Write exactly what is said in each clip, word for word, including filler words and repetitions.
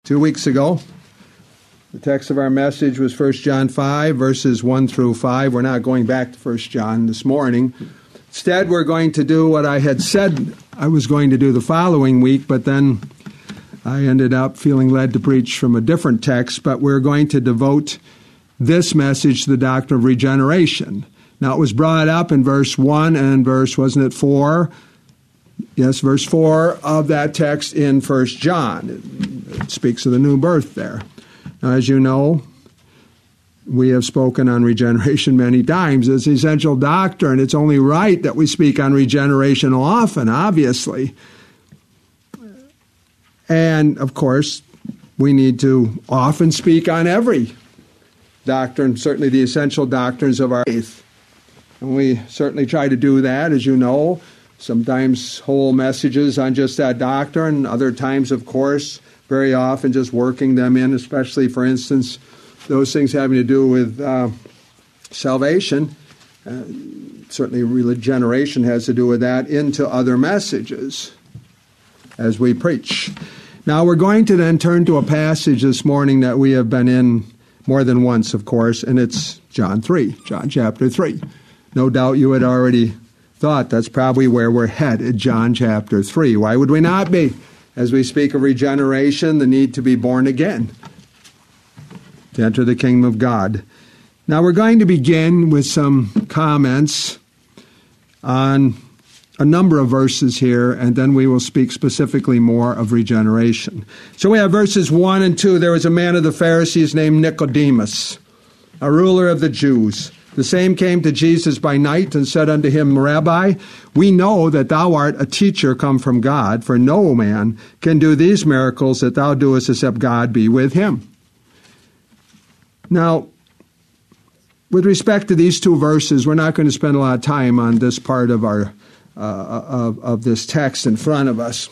Two weeks ago, the text of our message was First John five, verses one through five. We're not going back to First John this morning. Instead, we're going to do what I had said I was going to do the following week, but then I ended up feeling led to preach from a different text, but we're going to devote this message to the doctrine of regeneration. Now, it was brought up in verse one and verse, wasn't it, four? Yes, verse four of that text in First John. It, it speaks of the new birth there. Now, as you know, we have spoken on regeneration many times. It's essential doctrine. It's only right that we speak on regeneration often, obviously. And, of course, we need to often speak on every doctrine, certainly the essential doctrines of our faith. And we certainly try to do that, as you know. Sometimes whole messages on just that doctrine, other times, of course, very often just working them in, especially, for instance, those things having to do with uh, salvation. Uh, certainly regeneration has to do with that, into other messages as we preach. Now, we're going to then turn to a passage this morning that we have been in more than once, of course, and it's John three, John chapter three. No doubt you had already thought that's probably where we're headed, John chapter three. Why would we not be? As we speak of regeneration, the need to be born again, to enter the kingdom of God. Now we're going to begin with some comments on a number of verses here, and then we will speak specifically more of regeneration. So we have verses one and two. There was a man of the Pharisees named Nicodemus, a ruler of the Jews. The same came to Jesus by night and said unto him, Rabbi, we know that thou art a teacher come from God, for no man can do these miracles that thou doest except God be with him. Now, with respect to these two verses, we're not going to spend a lot of time on this part of our uh, of, of this text in front of us.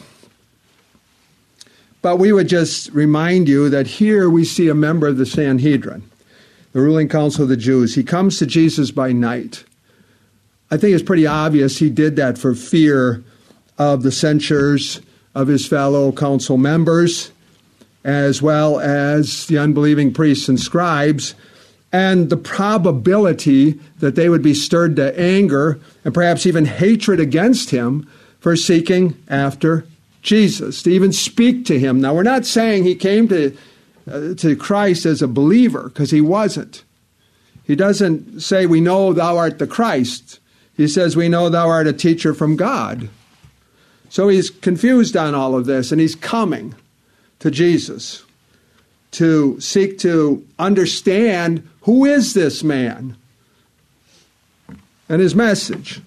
But we would just remind you that here we see a member of the Sanhedrin, the ruling council of the Jews. He comes to Jesus by night. I think it's pretty obvious he did that for fear of the censures of his fellow council members, as well as the unbelieving priests and scribes, and the probability that they would be stirred to anger and perhaps even hatred against him for seeking after Jesus, to even speak to him. Now, we're not saying he came to Uh, to Christ as a believer, because he wasn't. He doesn't say, we know thou art the Christ. He says, we know thou art a teacher from God. So he's confused on all of this, and he's coming to Jesus to seek to understand who is this man and his message.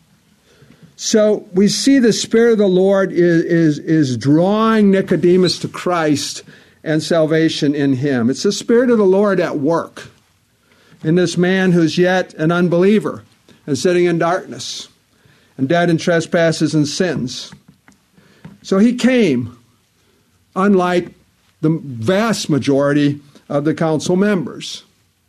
So we see the Spirit of the Lord is, is, is drawing Nicodemus to Christ and salvation in him. It's the Spirit of the Lord at work in this man who's yet an unbeliever and sitting in darkness and dead in trespasses and sins. So he came, unlike the vast majority of the council members.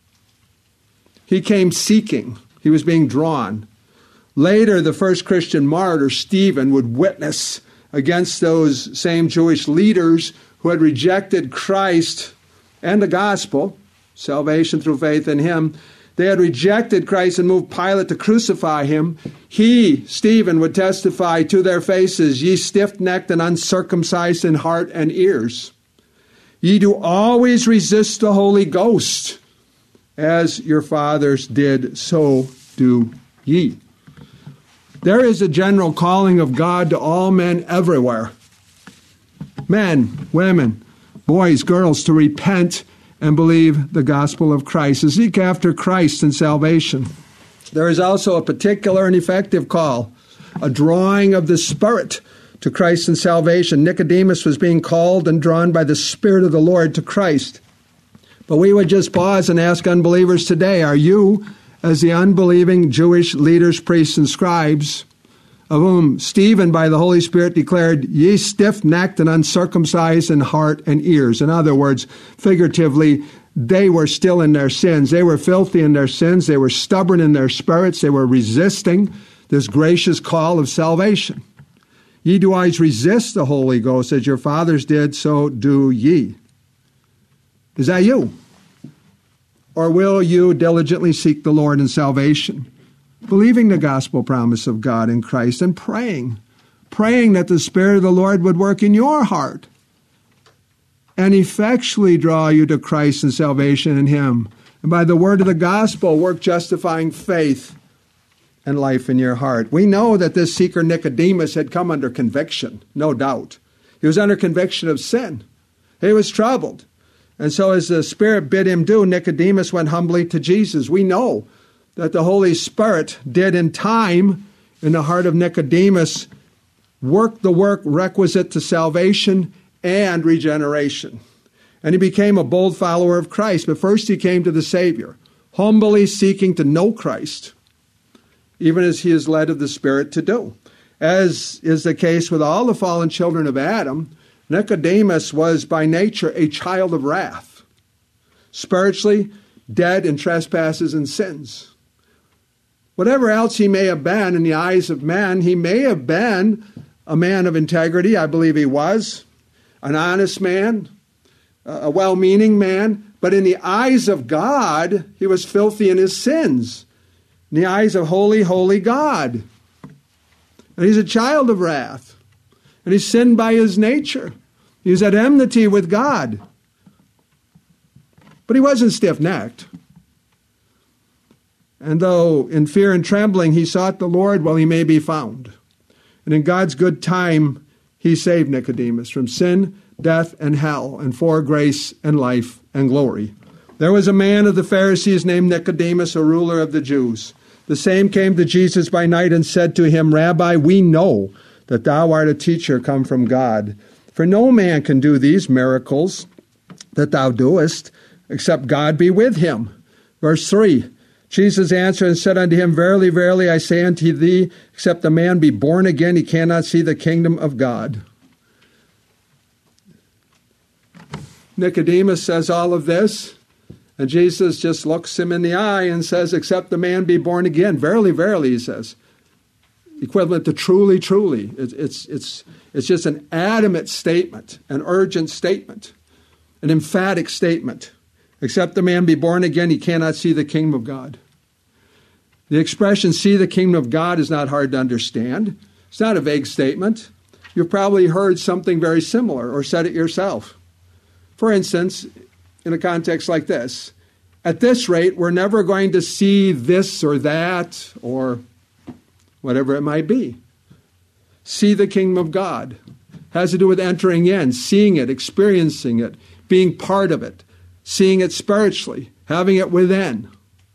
He came seeking. He was being drawn. Later, the first Christian martyr, Stephen, would witness against those same Jewish leaders who had rejected Christ and the gospel, salvation through faith in him. They had rejected Christ and moved Pilate to crucify him. He, Stephen, would testify to their faces, ye stiff-necked and uncircumcised in heart and ears. Ye do always resist the Holy Ghost, as your fathers did, so do ye. There is a general calling of God to all men everywhere. Men, women, boys, girls, to repent and believe the gospel of Christ, to seek after Christ and salvation. There is also a particular and effective call, a drawing of the Spirit to Christ and salvation. Nicodemus was being called and drawn by the Spirit of the Lord to Christ. But we would just pause and ask unbelievers today, are you, as the unbelieving Jewish leaders, priests, and scribes, of whom Stephen, by the Holy Spirit, declared, ye stiff-necked and uncircumcised in heart and ears. In other words, figuratively, they were still in their sins. They were filthy in their sins. They were stubborn in their spirits. They were resisting this gracious call of salvation. Ye do always resist the Holy Ghost, as your fathers did, so do ye. Is that you? Or will you diligently seek the Lord in salvation, believing the gospel promise of God in Christ and praying, praying that the Spirit of the Lord would work in your heart and effectually draw you to Christ and salvation in Him, and by the word of the gospel work justifying faith and life in your heart. We know that this seeker Nicodemus had come under conviction, no doubt. He was under conviction of sin. He was troubled. And so as the Spirit bid him do, Nicodemus went humbly to Jesus. We know that the Holy Spirit did in time in the heart of Nicodemus work the work requisite to salvation and regeneration. And he became a bold follower of Christ. But first he came to the Savior, humbly seeking to know Christ, even as he is led of the Spirit to do. As is the case with all the fallen children of Adam, Nicodemus was by nature a child of wrath, spiritually dead in trespasses and sins. Whatever else he may have been in the eyes of men, he may have been a man of integrity. I believe he was an honest man, a well-meaning man, but in the eyes of God, he was filthy in his sins. In the eyes of holy, holy God. And he's a child of wrath. And he sinned by his nature. He was at enmity with God. But he wasn't stiff-necked. And though in fear and trembling he sought the Lord while he may be found. And in God's good time he saved Nicodemus from sin, death, and hell, and for grace and life and glory. There was a man of the Pharisees named Nicodemus, a ruler of the Jews. The same came to Jesus by night and said to him, Rabbi, we know that thou art a teacher come from God. For no man can do these miracles that thou doest, except God be with him. Verse three, Jesus answered and said unto him, Verily, verily, I say unto thee, except a man be born again, he cannot see the kingdom of God. Nicodemus says all of this, and Jesus just looks him in the eye and says, except the man be born again. Verily, verily, he says. Equivalent to truly, truly. It's, it's, it's, it's just an adamant statement, an urgent statement, an emphatic statement. Except the man be born again, he cannot see the kingdom of God. The expression, see the kingdom of God, is not hard to understand. It's not a vague statement. You've probably heard something very similar or said it yourself. For instance, in a context like this, at this rate, we're never going to see this or that or whatever it might be. See the kingdom of God. Has to do with entering in, seeing it, experiencing it, being part of it, seeing it spiritually, having it within.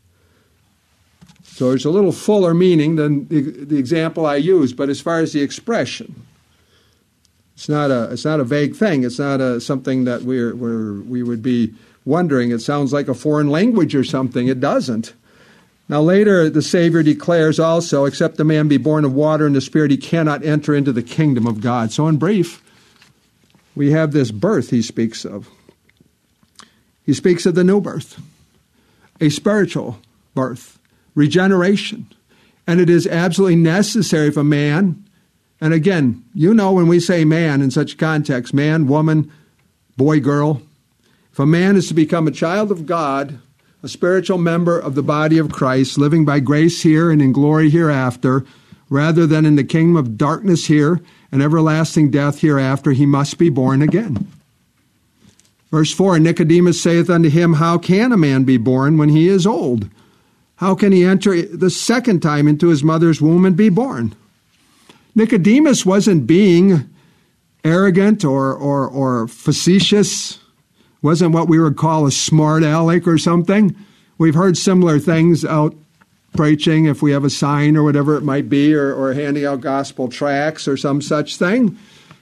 So there's a little fuller meaning than the, the example I used, but as far as the expression, it's not a it's not a vague thing. It's not a something that we're, we're we would be wondering. It sounds like a foreign language or something. It doesn't. Now later the Savior declares also, except the man be born of water and the Spirit, he cannot enter into the kingdom of God. So in brief, we have this birth he speaks of. He speaks of the new birth, a spiritual birth, regeneration. And it is absolutely necessary if a man, and again, you know when we say man in such context, man, woman, boy, girl, if a man is to become a child of God, a spiritual member of the body of Christ, living by grace here and in glory hereafter, rather than in the kingdom of darkness here and everlasting death hereafter, he must be born again. Verse four, Nicodemus saith unto him, How can a man be born when he is old? How can he enter the second time into his mother's womb and be born? Nicodemus wasn't being arrogant or, or, or facetious. Wasn't what we would call a smart aleck or something. We've heard similar things out preaching, if we have a sign or whatever it might be, or, or handing out gospel tracts or some such thing.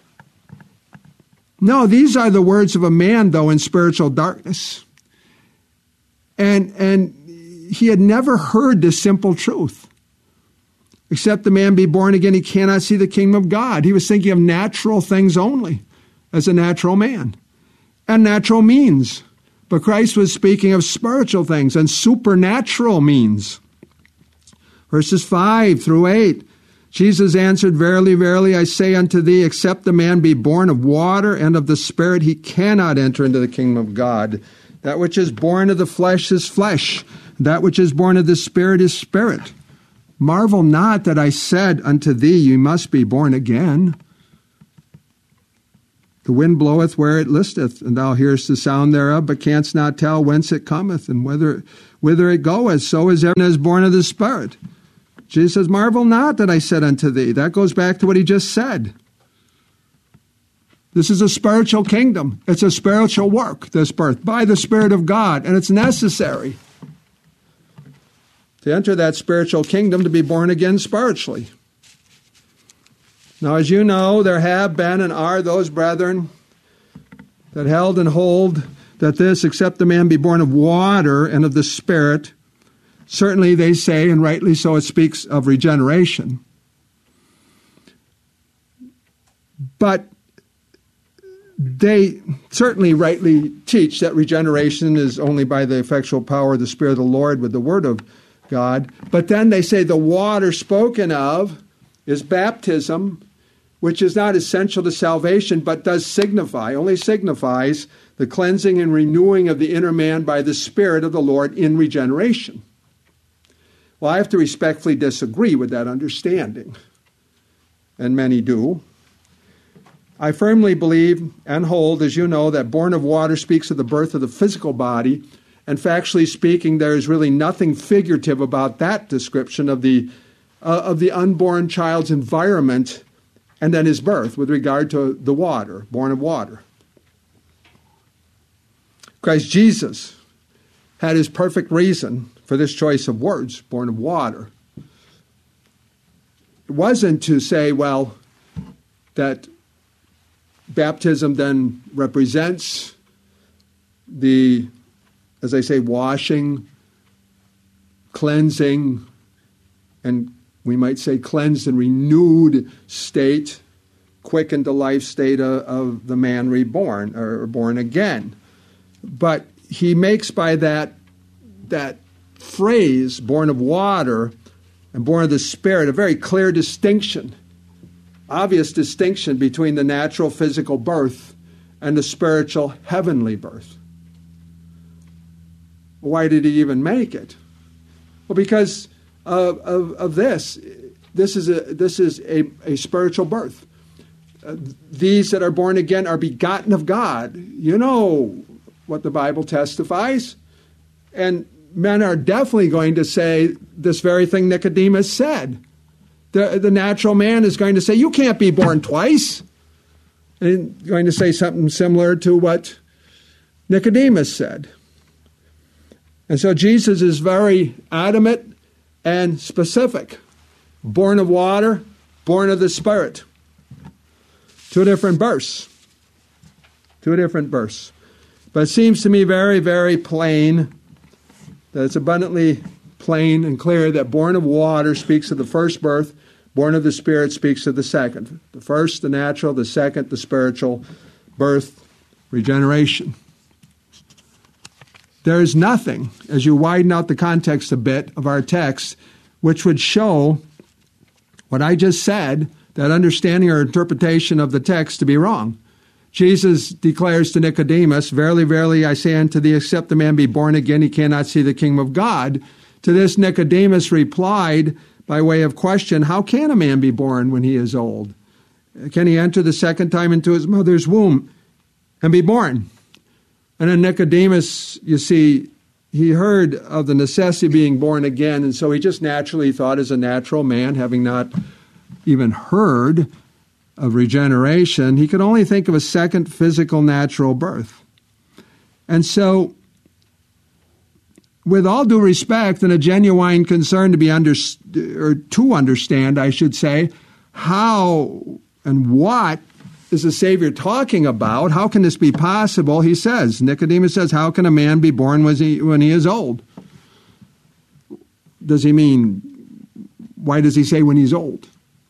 No, these are the words of a man, though, in spiritual darkness. And, and he had never heard this simple truth. Except the man be born again, he cannot see the kingdom of God. He was thinking of natural things only as a natural man. And natural means. But Christ was speaking of spiritual things and supernatural means. Verses five through eight. Jesus answered, Verily, verily, I say unto thee, except the man be born of water and of the Spirit, he cannot enter into the kingdom of God. That which is born of the flesh is flesh. That which is born of the Spirit is spirit. Marvel not that I said unto thee, you must be born again. The wind bloweth where it listeth, and thou hearest the sound thereof, but canst not tell whence it cometh, and whither, whither it goeth. So is everyone that is born of the Spirit. Jesus says, marvel not that I said unto thee. That goes back to what he just said. This is a spiritual kingdom. It's a spiritual work, this birth, by the Spirit of God, and it's necessary to enter that spiritual kingdom to be born again spiritually. Now, as you know, there have been and are those brethren that held and hold that this, except the man be born of water and of the Spirit, certainly they say, and rightly so, it speaks of regeneration. But they certainly rightly teach that regeneration is only by the effectual power of the Spirit of the Lord with the Word of God. But then they say the water spoken of is baptism, which is not essential to salvation, but does signify, only signifies the cleansing and renewing of the inner man by the Spirit of the Lord in regeneration. Well, I have to respectfully disagree with that understanding, and many do. I firmly believe and hold, as you know, that born of water speaks of the birth of the physical body, and factually speaking, there is really nothing figurative about that description of the uh, of the unborn child's environment and then his birth with regard to the water, born of water. Christ Jesus had his perfect reason for this choice of words, born of water. It wasn't to say, well, that baptism then represents the, as I say, washing, cleansing, and we might say cleansed and renewed state, quickened to life state of, of the man reborn or born again. But he makes by that, that phrase, born of water and born of the Spirit, a very clear distinction, obvious distinction between the natural physical birth and the spiritual heavenly birth. Why did he even make it? Well, because Of, of, of this. This is a this is a, a spiritual birth. Uh, these that are born again are begotten of God. You know what the Bible testifies. And men are definitely going to say this very thing Nicodemus said. The, the natural man is going to say, you can't be born twice. And going to say something similar to what Nicodemus said. And so Jesus is very adamant and specific. Born of water, born of the Spirit. Two different births. Two different births. But it seems to me very, very plain, that it's abundantly plain and clear that born of water speaks of the first birth, born of the Spirit speaks of the second. The first, the natural, the second, the spiritual birth, regeneration. There is nothing, as you widen out the context a bit of our text, which would show what I just said, that understanding or interpretation of the text to be wrong. Jesus declares to Nicodemus, verily, verily, I say unto thee, except the man be born again, he cannot see the kingdom of God. To this Nicodemus replied by way of question, how can a man be born when he is old? Can he enter the second time into his mother's womb and be born? And then Nicodemus, you see, he heard of the necessity of being born again, and so he just naturally thought as a natural man, having not even heard of regeneration, he could only think of a second physical natural birth. And so, with all due respect and a genuine concern to be under, or to understand, I should say, how and what is the Savior talking about? How can this be possible? He says, Nicodemus says, how can a man be born when he, when he is old? Does he mean, why does he say when he's old?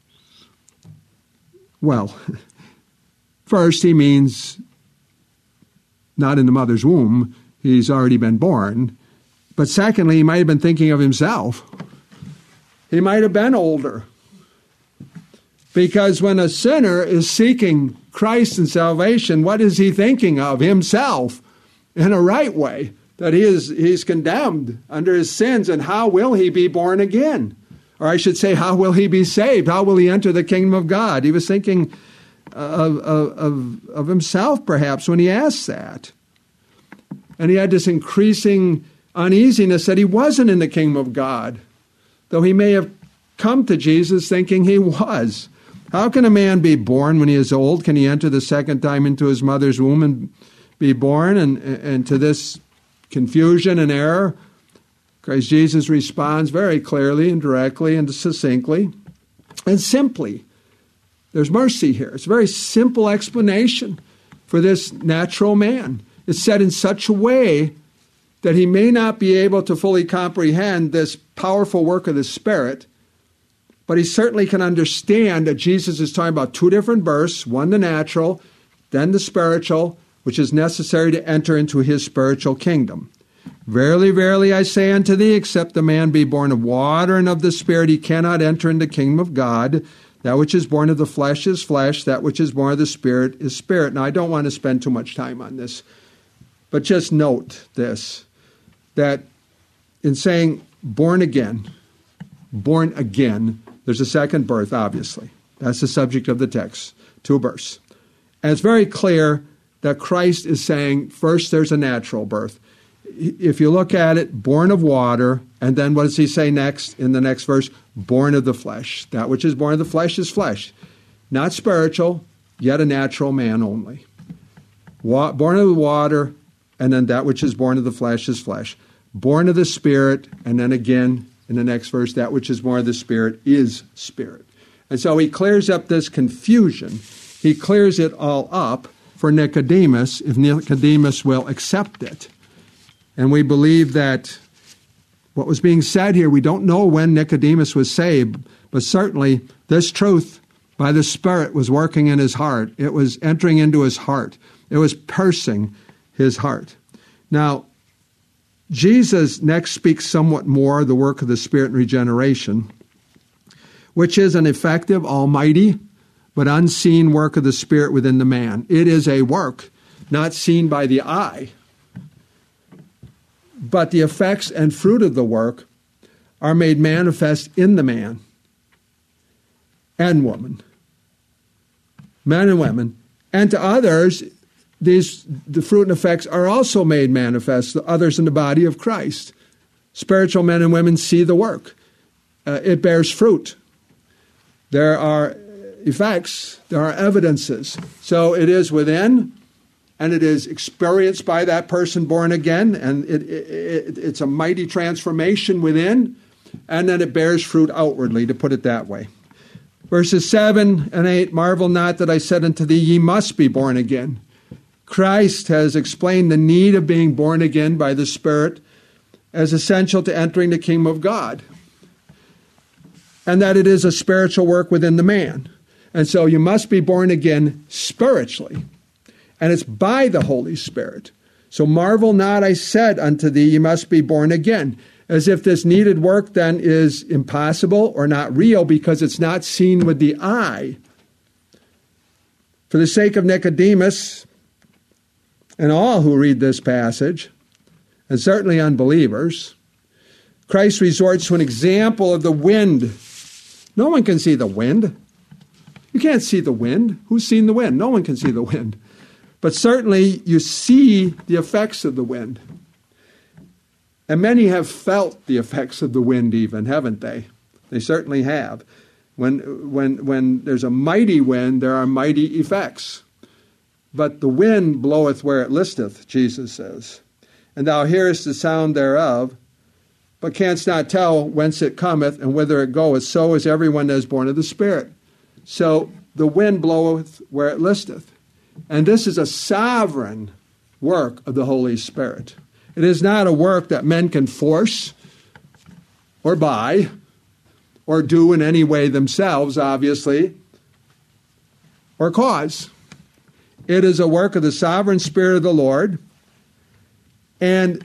Well, first he means not in the mother's womb. He's already been born. But secondly, he might have been thinking of himself. He might have been older. Because when a sinner is seeking Christ and salvation, what is he thinking of? Himself. in a right way, that he is he's condemned under his sins, and how will he be born again? Or I should say, how will he be saved? How will he enter the kingdom of God? He was thinking of, of, of, of himself, perhaps, when he asked that. And he had this increasing uneasiness that he wasn't in the kingdom of God, though he may have come to Jesus thinking he was. How can a man be born when he is old? Can he enter the second time into his mother's womb and be born? And, and to this confusion and error, Christ Jesus responds very clearly and directly and succinctly and simply. There's mercy here. It's a very simple explanation for this natural man. It's said in such a way that he may not be able to fully comprehend this powerful work of the Spirit, but he certainly can understand that Jesus is talking about two different births, one the natural, then the spiritual, which is necessary to enter into his spiritual kingdom. Verily, verily, I say unto thee, except the man be born of water and of the Spirit, he cannot enter into the kingdom of God. That which is born of the flesh is flesh, that which is born of the Spirit is spirit. Now, I don't want to spend too much time on this, but just note this, that in saying born again, born again, there's a second birth, obviously. That's the subject of the text, two births. And it's very clear that Christ is saying, first there's a natural birth. If you look at it, born of water, and then what does he say next in the next verse? Born of the flesh. That which is born of the flesh is flesh. Not spiritual, yet a natural man only. Wa- born of the water, and then that which is born of the flesh is flesh. Born of the Spirit, and then again in the next verse, that which is born of the Spirit is spirit. And so he clears up this confusion. He clears it all up for Nicodemus, if Nicodemus will accept it. And we believe that what was being said here, we don't know when Nicodemus was saved, but certainly this truth by the Spirit was working in his heart. It was entering into his heart. It was piercing his heart. Now, Jesus next speaks somewhat more of the work of the Spirit in regeneration, which is an effective, almighty, but unseen work of the Spirit within the man. It is a work not seen by the eye, but the effects and fruit of the work are made manifest in the man and woman, men and women. And to others, these the fruit and effects are also made manifest, to others in the body of Christ. Spiritual men and women see the work. Uh, it bears fruit. There are effects, there are evidences. So it is within, and it is experienced by that person born again, and it, it, it, it's a mighty transformation within, and then it bears fruit outwardly, to put it that way. Verses seven and eight, marvel not that I said unto thee, ye must be born again. Christ has explained the need of being born again by the Spirit as essential to entering the kingdom of God, and that it is a spiritual work within the man. And so you must be born again spiritually. And it's by the Holy Spirit. So marvel not, I said unto thee, you must be born again. As if this needed work then is impossible or not real because it's not seen with the eye. For the sake of Nicodemus and all who read this passage, and certainly unbelievers, Christ resorts to an example of the wind. No one can see the wind. You can't see the wind. Who's seen the wind? No one can see the wind. But certainly you see the effects of the wind. And many have felt the effects of the wind even, haven't they? They certainly have. When, when, when there's a mighty wind, there are mighty effects. But the wind bloweth where it listeth, Jesus says. And thou hearest the sound thereof, but canst not tell whence it cometh and whither it goeth. So is everyone that is born of the Spirit. So the wind bloweth where it listeth. And this is a sovereign work of the Holy Spirit. It is not a work that men can force or buy or do in any way themselves, obviously, or cause. It is a work of the sovereign Spirit of the Lord, and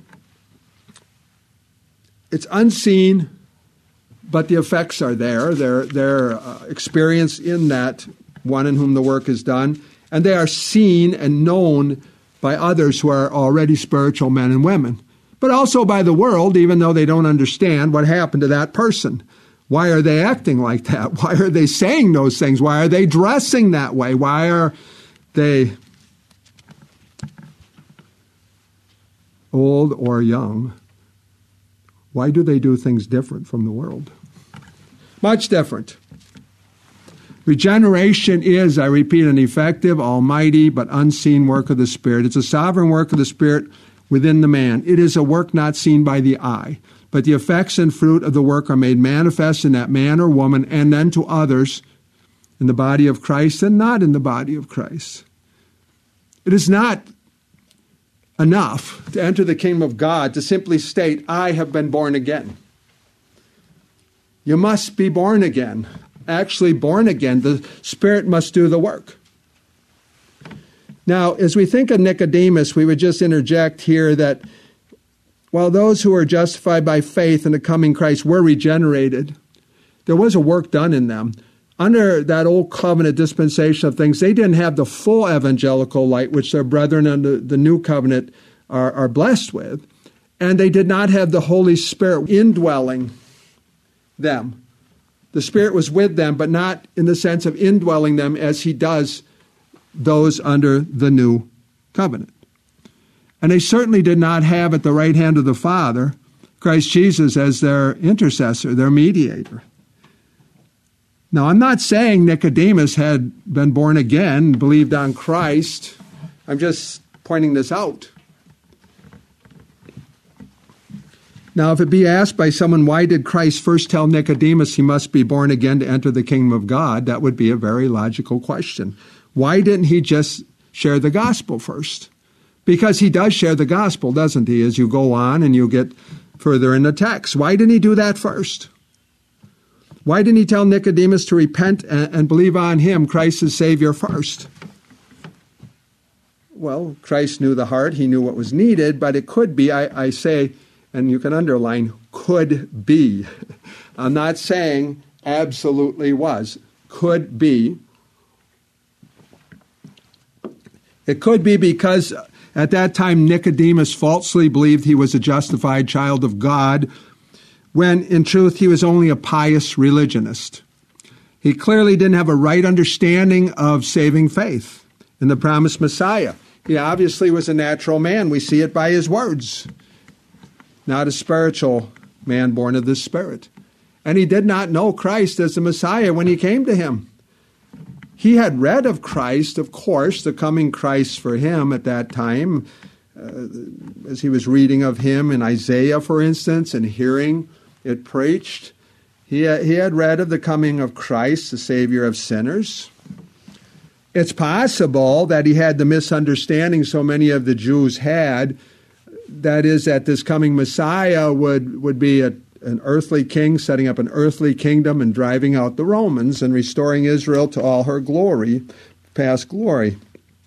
it's unseen, but the effects are there. They're, they're uh, experienced in that one in whom the work is done. And they are seen and known by others who are already spiritual men and women, but also by the world, even though they don't understand what happened to that person. Why are they acting like that? Why are they saying those things? Why are they dressing that way? Why are they old or young? Why do they do things different from the world? Much different. Regeneration is, I repeat, an effective, almighty, but unseen work of the Spirit. It's a sovereign work of the Spirit within the man. It is a work not seen by the eye, but the effects and fruit of the work are made manifest in that man or woman and then to others in the body of Christ and not in the body of Christ. It is not enough to enter the kingdom of God to simply state, I have been born again. You must be born again. Actually born again. The Spirit must do the work. Now, as we think of Nicodemus, we would just interject here that while those who are justified by faith in the coming Christ were regenerated, there was a work done in them. Under that old covenant dispensation of things, they didn't have the full evangelical light which their brethren under the new covenant are, are blessed with. And they did not have the Holy Spirit indwelling them. The Spirit was with them, but not in the sense of indwelling them as he does those under the new covenant. And they certainly did not have at the right hand of the Father Christ Jesus as their intercessor, their mediator. Now, I'm not saying Nicodemus had been born again, believed on Christ. I'm just pointing this out. Now, if it be asked by someone, why did Christ first tell Nicodemus he must be born again to enter the kingdom of God? That would be a very logical question. Why didn't he just share the gospel first? Because he does share the gospel, doesn't he, as you go on and you get further in the text. Why didn't he do that first? Why didn't he tell Nicodemus to repent and, and believe on him, Christ as Savior, first? Well, Christ knew the heart. He knew what was needed, but it could be, I, I say, and you can underline, could be. I'm not saying absolutely was. Could be. It could be because at that time Nicodemus falsely believed he was a justified child of God, when in truth he was only a pious religionist. He clearly didn't have a right understanding of saving faith in the promised Messiah. He obviously was a natural man. We see it by his words. Not a spiritual man born of the Spirit. And he did not know Christ as the Messiah when he came to him. He had read of Christ, of course, the coming Christ for him at that time, uh, as he was reading of him in Isaiah, for instance, and hearing it preached. He had, he had read of the coming of Christ, the Savior of sinners. It's possible that he had the misunderstanding so many of the Jews had, that is, that this coming Messiah would, would be a, an earthly king, setting up an earthly kingdom and driving out the Romans and restoring Israel to all her glory, past glory.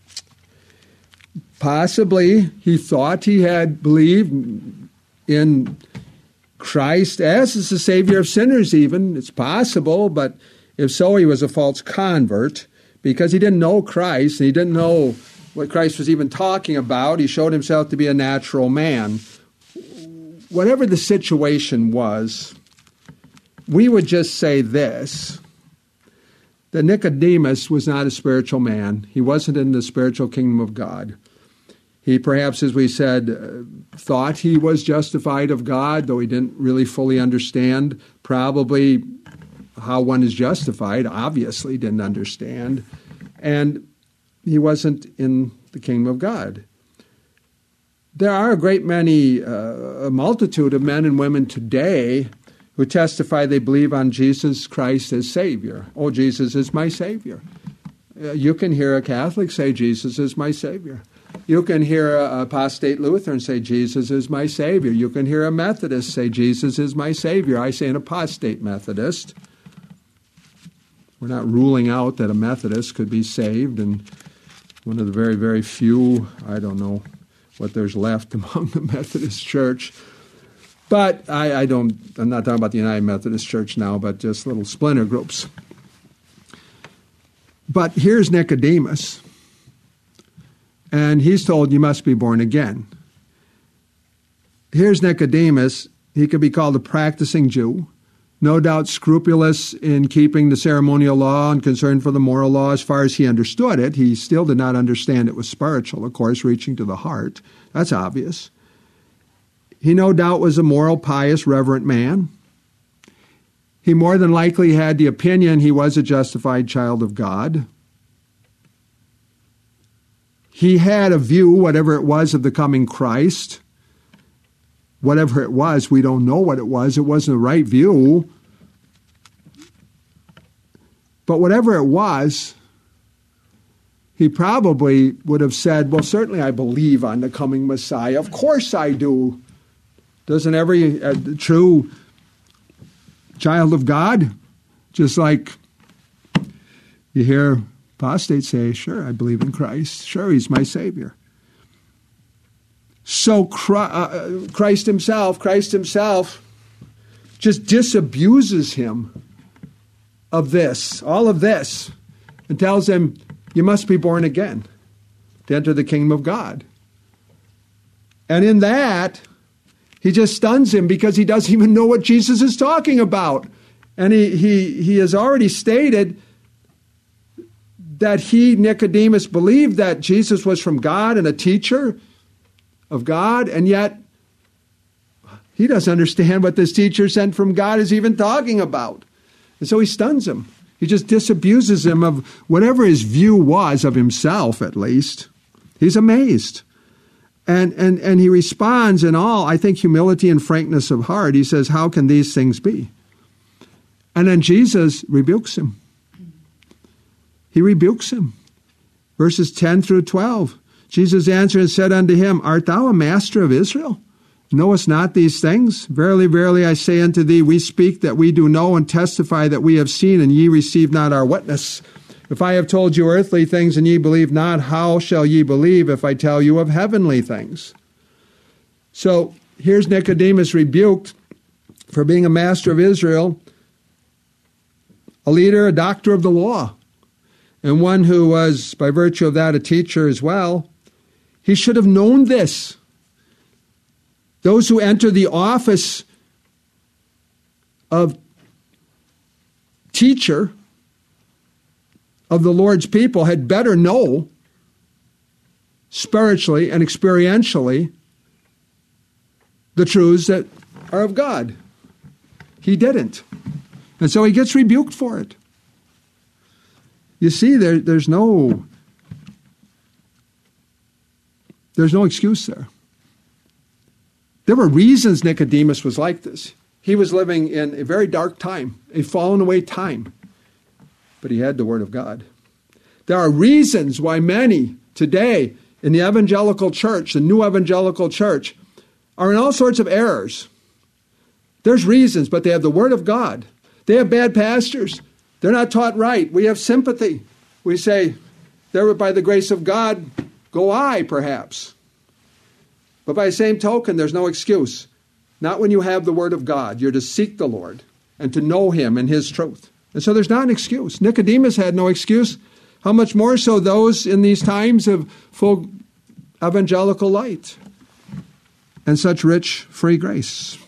Possibly he thought he had believed in Christ as the Savior of sinners even. It's possible, but if so, he was a false convert because he didn't know Christ and he didn't know what Christ was even talking about. He showed himself to be a natural man. Whatever the situation was, we would just say this, that Nicodemus was not a spiritual man. He wasn't in the spiritual kingdom of God. He perhaps, as we said, uh, thought he was justified of God, though he didn't really fully understand probably how one is justified, obviously didn't understand. And he wasn't in the kingdom of God. There are a great many, uh, a multitude of men and women today who testify they believe on Jesus Christ as Savior. Oh, Jesus is my Savior. Uh, you can hear a Catholic say, Jesus is my Savior. You can hear a apostate Lutheran say, Jesus is my Savior. You can hear a Methodist say, Jesus is my Savior. I say an apostate Methodist. We're not ruling out that a Methodist could be saved, and one of the very, very few, I don't know what there's left among the Methodist Church. But I, I don't, I'm not talking about the United Methodist Church now, but just little splinter groups. But here's Nicodemus. And he's told, you must be born again. Here's Nicodemus. He could be called a practicing Jew, no doubt scrupulous in keeping the ceremonial law and concerned for the moral law as far as he understood it. He still did not understand it was spiritual, of course, reaching to the heart. That's obvious. He no doubt was a moral, pious, reverent man. He more than likely had the opinion he was a justified child of God. He had a view, whatever it was, of the coming Christ. Whatever it was, we don't know what it was. It wasn't the right view. But whatever it was, he probably would have said, well, certainly I believe on the coming Messiah. Of course I do. Doesn't every uh, true child of God, just like you hear apostates say, sure, I believe in Christ. Sure, he's my Savior. So Christ himself, Christ himself just disabuses him of this, all of this, and tells him, you must be born again to enter the kingdom of God. And in that, he just stuns him because he doesn't even know what Jesus is talking about. And he, he, he has already stated that he, Nicodemus, believed that Jesus was from God and a teacher of God, and yet he doesn't understand what this teacher sent from God is even talking about. And so he stuns him. He just disabuses him of whatever his view was of himself, at least. He's amazed. And, and, and he responds in all, I think, humility and frankness of heart. He says, how can these things be? And then Jesus rebukes him. He rebukes him. Verses ten through twelve. Jesus answered and said unto him, art thou a master of Israel? Knowest not these things? Verily, verily, I say unto thee, we speak that we do know and testify that we have seen, and ye receive not our witness. If I have told you earthly things and ye believe not, how shall ye believe if I tell you of heavenly things? So here's Nicodemus rebuked for being a master of Israel, a leader, a doctor of the law, and one who was, by virtue of that, a teacher as well. He should have known this. Those who enter the office of teacher of the Lord's people had better know spiritually and experientially the truths that are of God. He didn't. And so he gets rebuked for it. You see, there, there's no there's no excuse there. There were reasons Nicodemus was like this. He was living in a very dark time, a fallen away time, but he had the Word of God. There are reasons why many today in the evangelical church, the new evangelical church, are in all sorts of errors. There's reasons, but they have the Word of God. They have bad pastors. They're not taught right. We have sympathy. We say, there by the grace of God, go I, perhaps. But by the same token, there's no excuse. Not when you have the Word of God. You're to seek the Lord and to know Him and His truth. And so there's not an excuse. Nicodemus had no excuse. How much more so those in these times of full evangelical light and such rich free grace.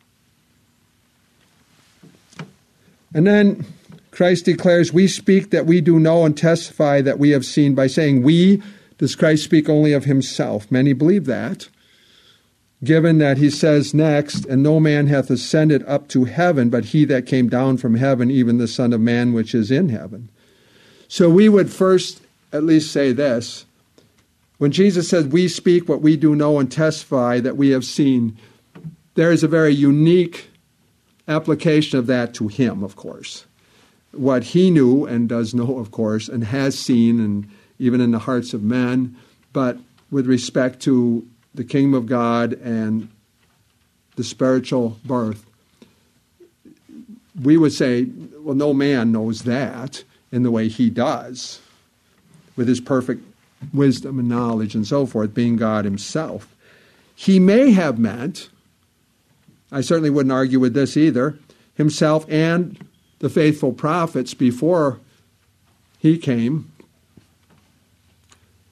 And then Christ declares, we speak that we do know and testify that we have seen. By saying we, does Christ speak only of himself? Many believe that, given that he says next, and no man hath ascended up to heaven, but he that came down from heaven, even the Son of Man which is in heaven. So we would first at least say this. When Jesus says we speak what we do know and testify that we have seen, there is a very unique application of that to him, of course. What he knew and does know, of course, and has seen, and even in the hearts of men, but with respect to the kingdom of God and the spiritual birth, we would say, well, no man knows that in the way he does, with his perfect wisdom and knowledge and so forth, being God himself. He may have meant, I certainly wouldn't argue with this either, himself and the faithful prophets before he came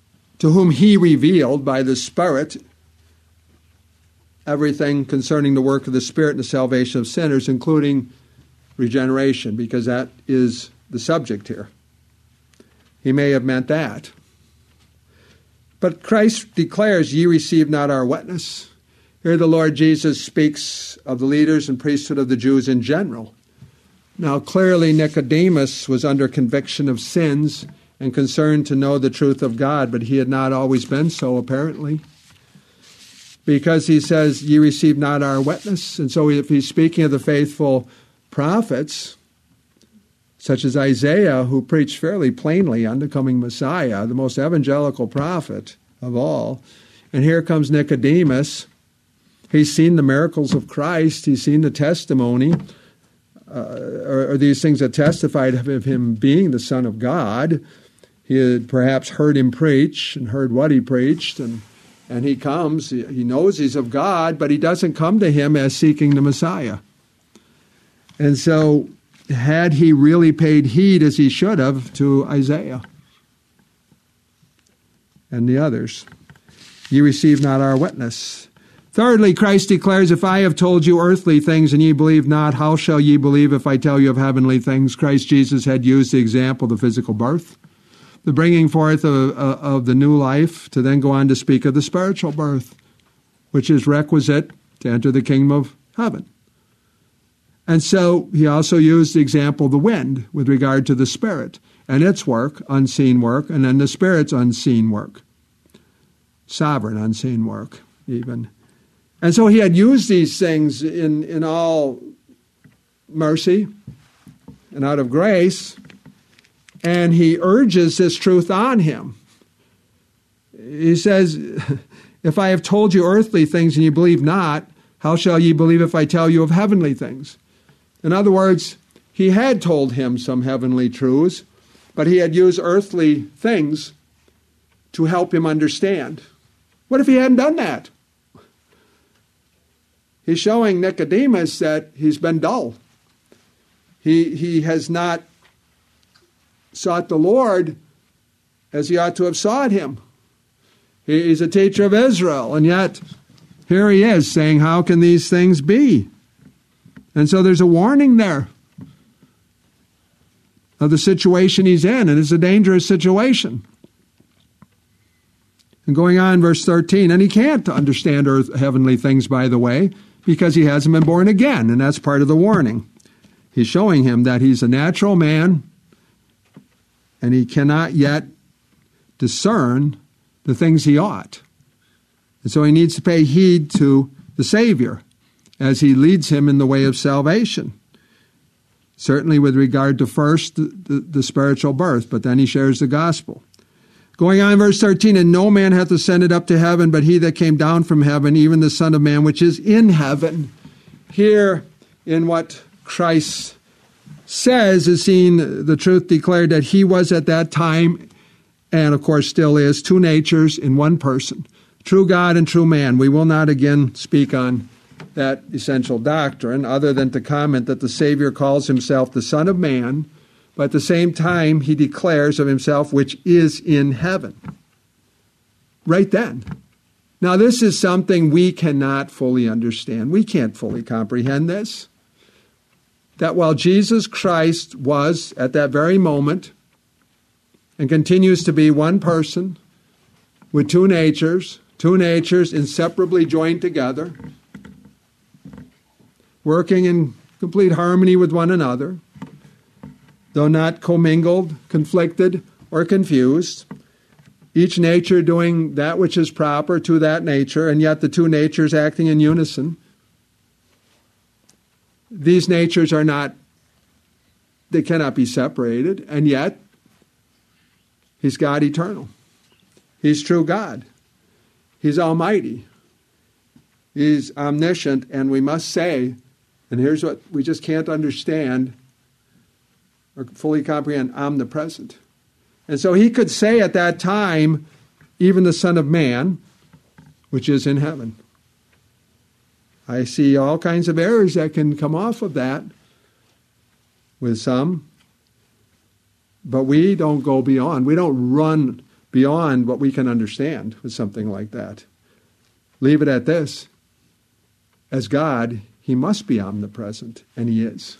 to whom he revealed by the Spirit everything concerning the work of the Spirit and the salvation of sinners, including regeneration, because that is the subject here. He may have meant that. But Christ declares, ye receive not our witness. Here the Lord Jesus speaks of the leaders and priesthood of the Jews in general. Now clearly Nicodemus was under conviction of sins and concerned to know the truth of God, but he had not always been so, apparently. Because he says, ye receive not our witness. And so if he's speaking of the faithful prophets, such as Isaiah, who preached fairly plainly on the coming Messiah, the most evangelical prophet of all. And here comes Nicodemus. He's seen the miracles of Christ. He's seen the testimony, uh, or, or these things that testified of him being the Son of God. He had perhaps heard him preach and heard what he preached, and, and he comes. He knows he's of God, but he doesn't come to him as seeking the Messiah. And so had he really paid heed as he should have to Isaiah and the others, ye receive not our witness. Thirdly, Christ declares, if I have told you earthly things and ye believe not, how shall ye believe if I tell you of heavenly things? Christ Jesus had used the example of the physical birth, the bringing forth of, of the new life, to then go on to speak of the spiritual birth, which is requisite to enter the kingdom of heaven. And so he also used the example of the wind with regard to the Spirit and its work, unseen work, and then the Spirit's unseen work, sovereign unseen work even. And so he had used these things in, in all mercy and out of grace, and he urges this truth on him. He says, if I have told you earthly things and you believe not, how shall ye believe if I tell you of heavenly things? In other words, he had told him some heavenly truths, but he had used earthly things to help him understand. What if he hadn't done that? He's showing Nicodemus that he's been dull. He, he has not sought the Lord as he ought to have sought him. He, he's a teacher of Israel, and yet here he is saying, how can these things be? And so there's a warning there of the situation he's in, and it's a dangerous situation. And going on, verse thirteen, and he can't understand earth, heavenly things, by the way, because he hasn't been born again, and that's part of the warning. He's showing him that he's a natural man, and he cannot yet discern the things he ought. And so he needs to pay heed to the Savior as he leads him in the way of salvation. Certainly with regard to first the, the, the spiritual birth, but then he shares the gospel. Going on, verse thirteen, and no man hath ascended up to heaven, but he that came down from heaven, even the Son of Man, which is in heaven. Here, in what Christ says, is seeing the truth declared that he was at that time, and of course still is, two natures in one person, true God and true man. We will not again speak on that essential doctrine, other than to comment that the Savior calls himself the Son of Man, but at the same time he declares of himself which is in heaven. Right then. Now this is something we cannot fully understand. We can't fully comprehend this. That while Jesus Christ was at that very moment and continues to be one person with two natures, two natures inseparably joined together, working in complete harmony with one another, though not commingled, conflicted, or confused, each nature doing that which is proper to that nature, and yet the two natures acting in unison. These natures are not, they cannot be separated, and yet he's God eternal. He's true God. He's almighty. He's omniscient, and we must say, and here's what we just can't understand or fully comprehend, omnipresent. And so he could say at that time, even the Son of Man, which is in heaven. I see all kinds of errors that can come off of that with some, but we don't go beyond. We don't run beyond what we can understand with something like that. Leave it at this. As God, he must be omnipresent, and he is.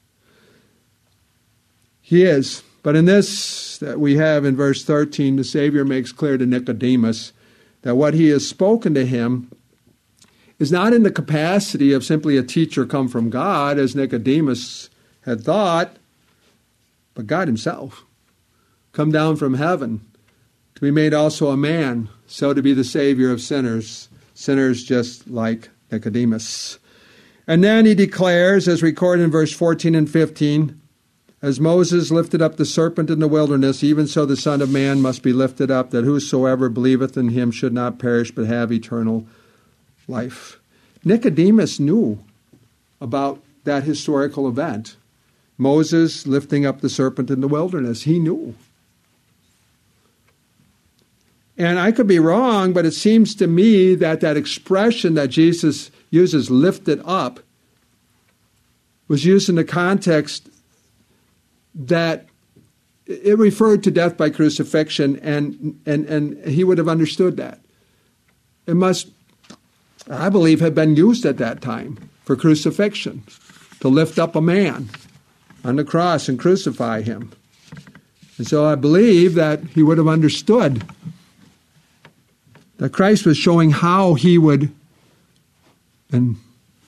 He is. But in this that we have in verse thirteen, the Savior makes clear to Nicodemus that what he has spoken to him is not in the capacity of simply a teacher come from God, as Nicodemus had thought, but God himself, come down from heaven to be made also a man, so to be the Savior of sinners, sinners just like Nicodemus. And then he declares, as recorded in verse fourteen and fifteen, as Moses lifted up the serpent in the wilderness, even so the Son of Man must be lifted up, that whosoever believeth in him should not perish, but have eternal life. Nicodemus knew about that historical event. Moses lifting up the serpent in the wilderness. He knew. And I could be wrong, but it seems to me that that expression that Jesus uses, lifted up, was used in the context that it referred to death by crucifixion, and, and, and he would have understood that. It must, I believe, have been used at that time for crucifixion, to lift up a man on the cross and crucify him. And so I believe that he would have understood that Christ was showing how he would, and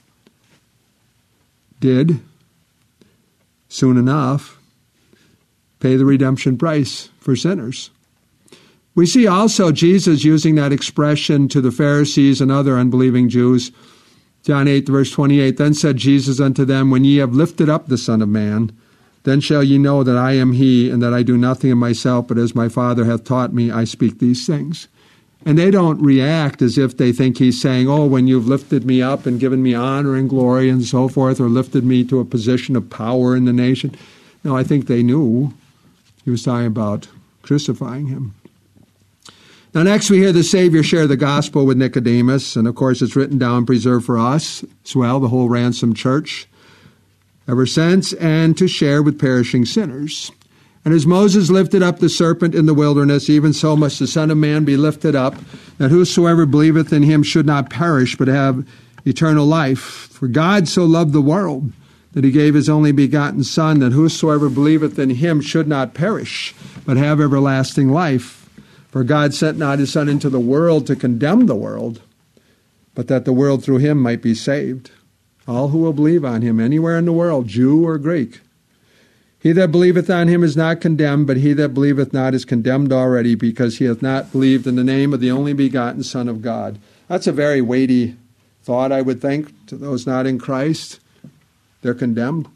did, soon enough, pay the redemption price for sinners. We see also Jesus using that expression to the Pharisees and other unbelieving Jews. John eight, verse twenty-eight, then said Jesus unto them, when ye have lifted up the Son of Man, then shall ye know that I am he, and that I do nothing of myself, but as my Father hath taught me, I speak these things. And they don't react as if they think he's saying, oh, when you've lifted me up and given me honor and glory and so forth, or lifted me to a position of power in the nation. No, I think they knew he was talking about crucifying him. Now next we hear the Savior share the gospel with Nicodemus, and of course it's written down, preserved for us as well, the whole ransomed church, ever since, and to share with perishing sinners. And as Moses lifted up the serpent in the wilderness, even so must the Son of Man be lifted up, that whosoever believeth in him should not perish, but have eternal life. For God so loved the world, that he gave his only begotten Son, that whosoever believeth in him should not perish, but have everlasting life. For God sent not his Son into the world to condemn the world, but that the world through him might be saved. All who will believe on him, anywhere in the world, Jew or Greek. He that believeth on him is not condemned, but he that believeth not is condemned already, because he hath not believed in the name of the only begotten Son of God. That's a very weighty thought, I would think, to those not in Christ. They're condemned.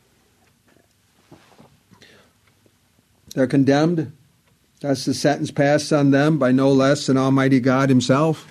They're condemned. That's the sentence passed on them by no less than Almighty God himself.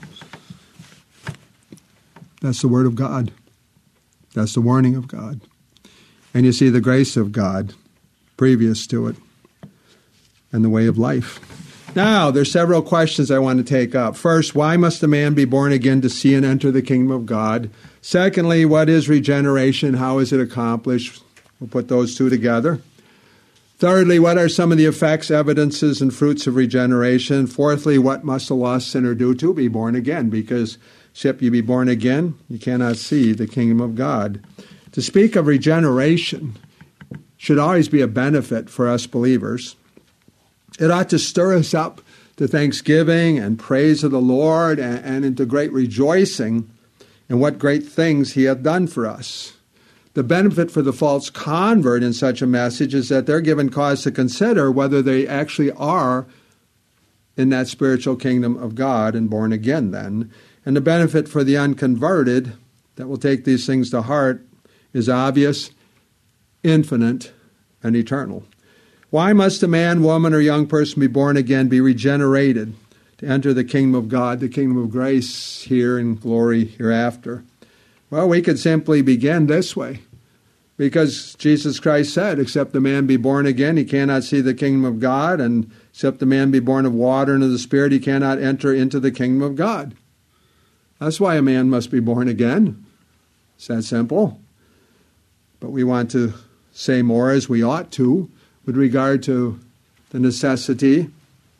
That's the word of God. That's the warning of God. And you see the grace of God previous to it and the way of life. Now, there's several questions I want to take up. First, why must a man be born again to see and enter the kingdom of God? Secondly, what is regeneration? How is it accomplished? We'll put those two together. Thirdly, what are some of the effects, evidences, and fruits of regeneration? Fourthly, what must a lost sinner do to be born again? Because, except you be born again, you cannot see the kingdom of God. To speak of regeneration should always be a benefit for us believers. It ought to stir us up to thanksgiving and praise of the Lord, and, and into great rejoicing in what great things he hath done for us. The benefit for the false convert in such a message is that they're given cause to consider whether they actually are in that spiritual kingdom of God and born again then. And the benefit for the unconverted that will take these things to heart is obvious, infinite, and eternal. Why must a man, woman, or young person be born again, be regenerated to enter the kingdom of God, the kingdom of grace here and glory hereafter? Well, we could simply begin this way. Because Jesus Christ said, except the man be born again, he cannot see the kingdom of God, and except the man be born of water and of the Spirit, he cannot enter into the kingdom of God. That's why a man must be born again. It's that simple. But we want to say more, as we ought to, with regard to the necessity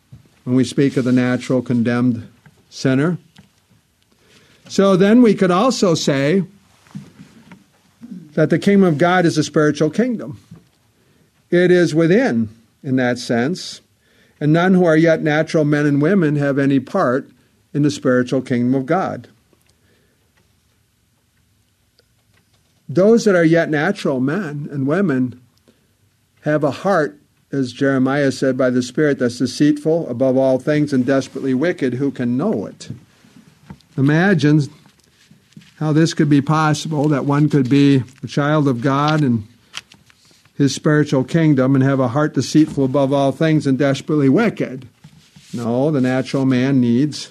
when we speak of the natural condemned sinner. So then we could also say that the kingdom of God is a spiritual kingdom. It is within, in that sense, and none who are yet natural men and women have any part in the spiritual kingdom of God. Those that are yet natural men and women have a heart, as Jeremiah said, by the Spirit, that's deceitful above all things and desperately wicked. Who can know it? Imagine how this could be possible, that one could be a child of God and his spiritual kingdom and have a heart deceitful above all things and desperately wicked. No, the natural man needs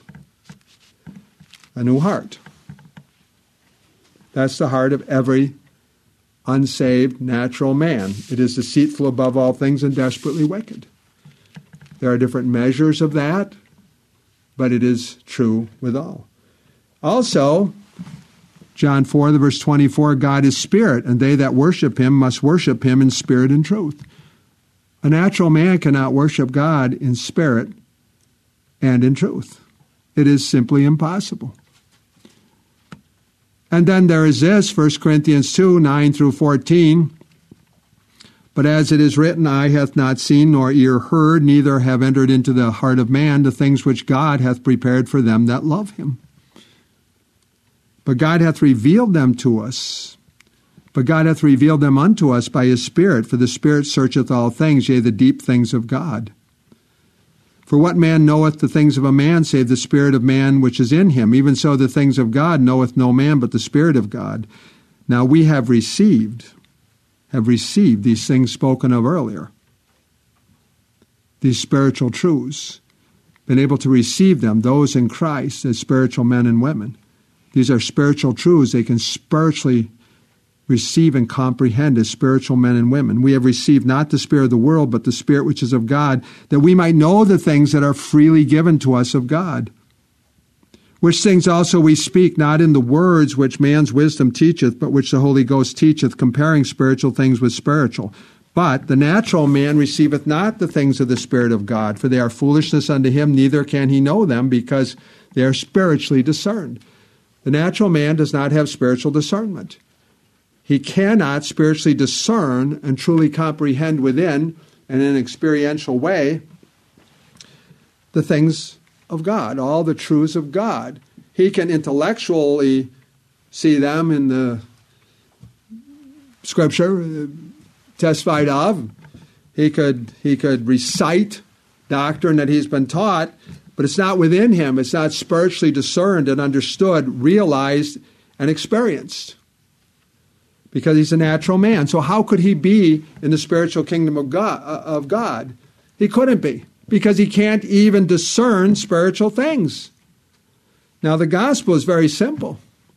a new heart. That's the heart of every unsaved natural man. It is deceitful above all things and desperately wicked. There are different measures of that, but it is true with all. Also, John four, the verse twenty-four, God is spirit, and they that worship him must worship him in spirit and truth. A natural man cannot worship God in spirit and in truth. It is simply impossible. And then there is this, First Corinthians two, nine through fourteen. But as it is written, eye hath not seen, nor ear heard, neither have entered into the heart of man the things which God hath prepared for them that love him. But God hath revealed them to us. But God hath revealed them unto us by his Spirit, for the Spirit searcheth all things, yea, the deep things of God. For what man knoweth the things of a man, save the spirit of man which is in him? Even so the things of God knoweth no man but the Spirit of God. Now we have received, have received these things spoken of earlier, these spiritual truths, been able to receive them, those in Christ, as spiritual men and women. These are spiritual truths they can spiritually receive and comprehend as spiritual men and women. We have received not the spirit of the world, but the Spirit which is of God, that we might know the things that are freely given to us of God. Which things also we speak, not in the words which man's wisdom teacheth, but which the Holy Ghost teacheth, comparing spiritual things with spiritual. But the natural man receiveth not the things of the Spirit of God, for they are foolishness unto him, neither can he know them, because they are spiritually discerned. The natural man does not have spiritual discernment. He cannot spiritually discern and truly comprehend within and in an experiential way the things of God, all the truths of God. He can intellectually see them in the Scripture testified of. He could, he could recite doctrine that he's been taught, but it's not within him. It's not spiritually discerned and understood, realized, and experienced. Because he's a natural man. So how could he be in the spiritual kingdom of God? Of God? He couldn't be, because he can't even discern spiritual things. Now, the gospel is very simple.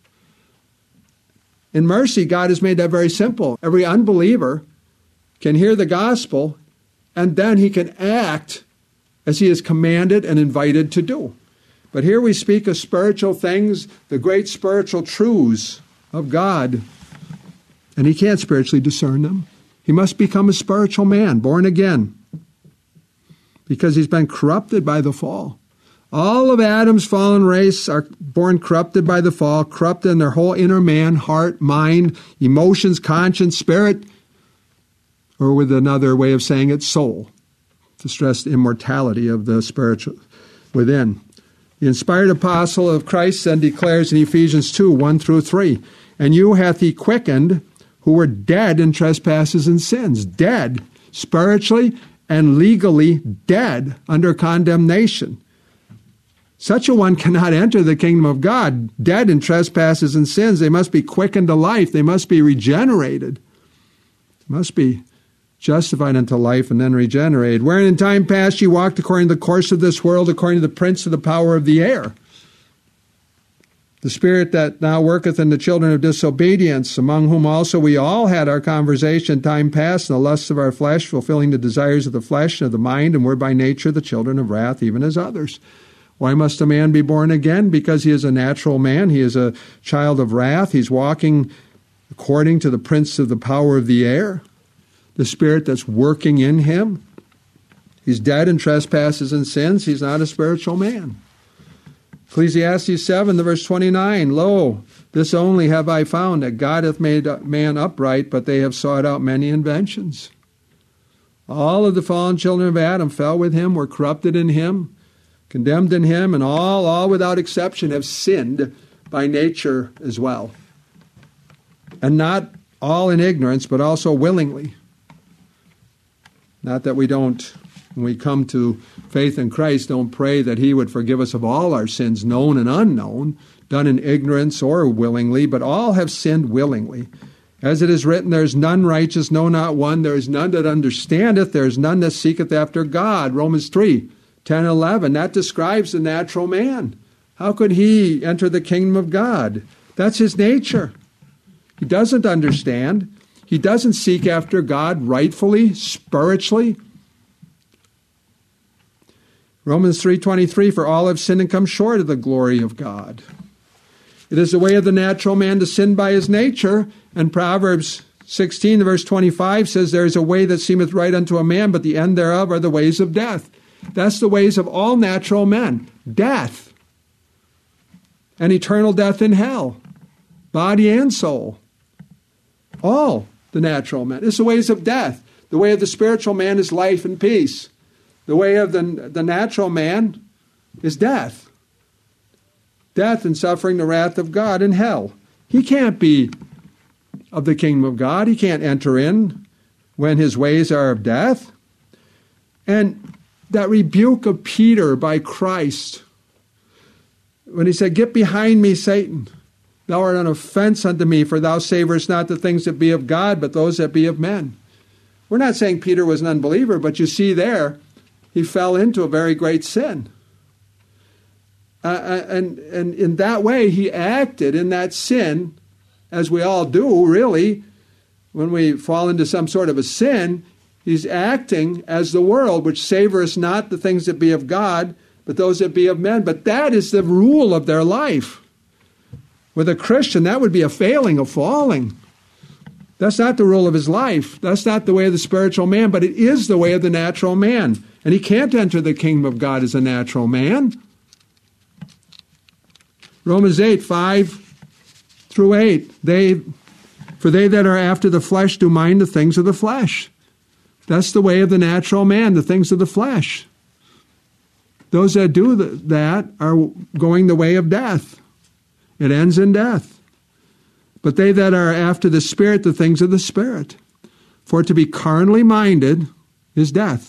In mercy, God has made that very simple. Every unbeliever can hear the gospel, and then he can act as he is commanded and invited to do. But here we speak of spiritual things, the great spiritual truths of God. And he can't spiritually discern them. He must become a spiritual man, born again, because he's been corrupted by the fall. All of Adam's fallen race are born corrupted by the fall, corrupted in their whole inner man, heart, mind, emotions, conscience, spirit, or with another way of saying it, soul, to stress the immortality of the spiritual within. The inspired apostle of Christ then declares in Ephesians two, one through three, and you hath he quickened, who were dead in trespasses and sins, dead spiritually and legally dead under condemnation. Such a one cannot enter the kingdom of God. Dead in trespasses and sins, they must be quickened to life. They must be regenerated. They must be justified unto life and then regenerated. Wherein in time past ye walked according to the course of this world, according to the prince of the power of the air, the spirit that now worketh in the children of disobedience, among whom also we all had our conversation time past in the lusts of our flesh, fulfilling the desires of the flesh and of the mind, and were by nature the children of wrath, even as others. Why must a man be born again? Because he is a natural man. He is a child of wrath. He's walking according to the prince of the power of the air, the spirit that's working in him. He's dead in trespasses and sins. He's not a spiritual man. Ecclesiastes seven, the verse twenty-nine, Lo, this only have I found, that God hath made man upright, but they have sought out many inventions. All of the fallen children of Adam fell with him, were corrupted in him, condemned in him, and all, all without exception, have sinned by nature as well. And not all in ignorance, but also willingly. Not that we don't, when we come to faith in Christ, don't pray that he would forgive us of all our sins, known and unknown, done in ignorance or willingly, but all have sinned willingly. As it is written, there is none righteous, no, not one. There is none that understandeth. There is none that seeketh after God. Romans three, ten, eleven. That describes the natural man. How could he enter the kingdom of God? That's his nature. He doesn't understand. He doesn't seek after God rightfully, spiritually. Romans three twenty-three, for all have sinned and come short of the glory of God. It is the way of the natural man to sin by his nature. And Proverbs sixteen, verse twenty-five says, there is a way that seemeth right unto a man, but the end thereof are the ways of death. That's the ways of all natural men. Death. And eternal death in hell. Body and soul. All the natural men. It's the ways of death. The way of the spiritual man is life and peace. The way of the, the natural man is death. Death and suffering the wrath of God in hell. He can't be of the kingdom of God. He can't enter in when his ways are of death. And that rebuke of Peter by Christ, when he said, get behind me, Satan. Thou art an offense unto me, for thou savorest not the things that be of God, but those that be of men. We're not saying Peter was an unbeliever, but you see there, he fell into a very great sin. Uh, and, and in that way, he acted in that sin, as we all do, really. When we fall into some sort of a sin, he's acting as the world, which savorest not the things that be of God, but those that be of men. But that is the rule of their life. With a Christian, that would be a failing, a falling. That's not the rule of his life. That's not the way of the spiritual man, but it is the way of the natural man. And he can't enter the kingdom of God as a natural man. Romans eight, five through eight. They, for they that are after the flesh do mind the things of the flesh. That's the way of the natural man, the things of the flesh. Those that do that are going the way of death. It ends in death. But they that are after the Spirit, the things of the Spirit. For to be carnally minded is death.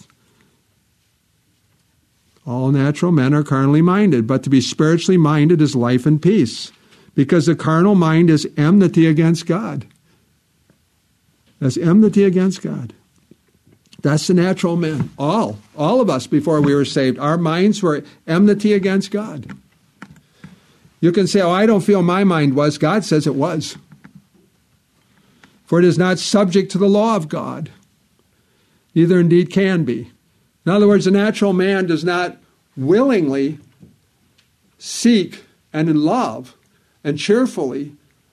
All natural men are carnally minded, but to be spiritually minded is life and peace. Because the carnal mind is enmity against God. That's enmity against God. That's the natural man. All, all of us before we were saved, our minds were enmity against God. You can say, oh, I don't feel my mind was. God says it was. For it is not subject to the law of God. Neither indeed can be. In other words, the natural man does not willingly seek and in love and cheerfully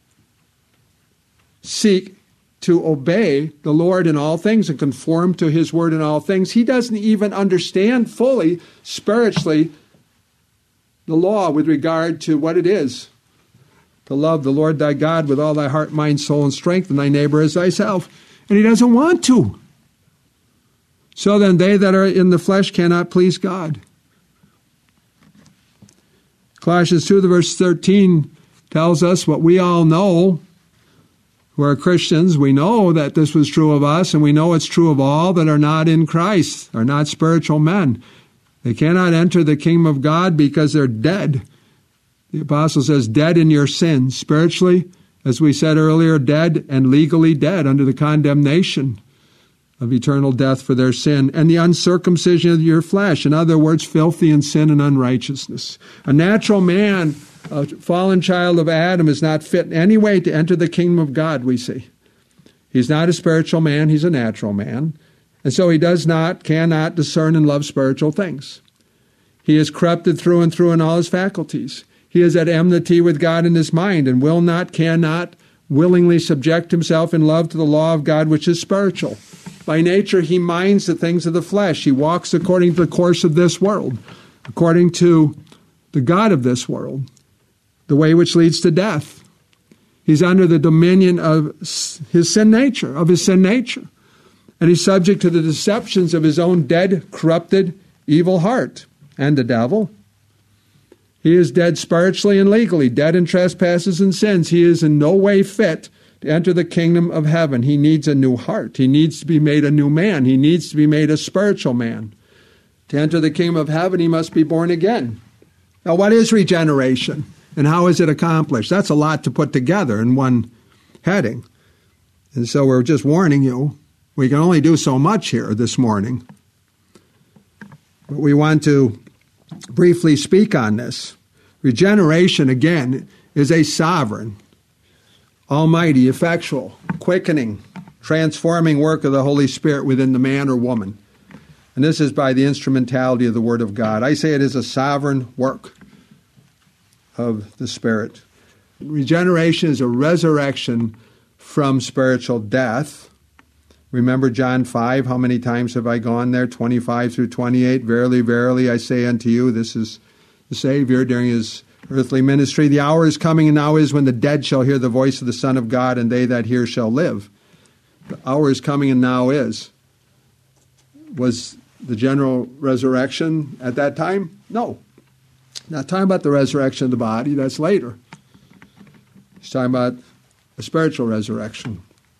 seek to obey the Lord in all things and conform to his word in all things. He doesn't even understand fully, spiritually, the law with regard to what it is to love the Lord thy God with all thy heart, mind, soul, and strength, and thy neighbor as thyself. And he doesn't want to. So then they that are in the flesh cannot please God. Colossians two, the verse thirteen tells us what we all know. Who are Christians, we know that this was true of us, and we know it's true of all that are not in Christ, are not spiritual men. They cannot enter the kingdom of God because they're dead. The apostle says, dead in your sins. Spiritually, as we said earlier, dead and legally dead under the condemnation of eternal death for their sin. And the uncircumcision of your flesh. In other words, filthy in sin and unrighteousness. A natural man, a fallen child of Adam, is not fit in any way to enter the kingdom of God, we see. He's not a spiritual man, he's a natural man. And so he does not, cannot discern and love spiritual things. He is corrupted through and through in all his faculties. He is at enmity with God in his mind and will not, cannot willingly subject himself in love to the law of God, which is spiritual. By nature, he minds the things of the flesh. He walks according to the course of this world, according to the God of this world, the way which leads to death. He's under the dominion of his sin nature, of his sin nature. And he's subject to the deceptions of his own dead, corrupted, evil heart and the devil. He is dead spiritually and legally, dead in trespasses and sins. He is in no way fit to enter the kingdom of heaven. He needs a new heart. He needs to be made a new man. He needs to be made a spiritual man. To enter the kingdom of heaven, he must be born again. Now, what is regeneration and how is it accomplished? That's a lot to put together in one heading. And so we're just warning you, we can only do so much here this morning. But we want to briefly speak on this. Regeneration, again, is a sovereign, almighty, effectual, quickening, transforming work of the Holy Spirit within the man or woman. And this is by the instrumentality of the Word of God. I say it is a sovereign work of the Spirit. Regeneration is a resurrection from spiritual death. Remember John five, how many times have I gone there? twenty-five through twenty-eight. Verily, verily, I say unto you, this is the Savior during his earthly ministry. The hour is coming and now is when the dead shall hear the voice of the Son of God, and they that hear shall live. The hour is coming and now is. Was the general resurrection at that time? No. Not talking about the resurrection of the body, that's later. He's talking about a spiritual resurrection.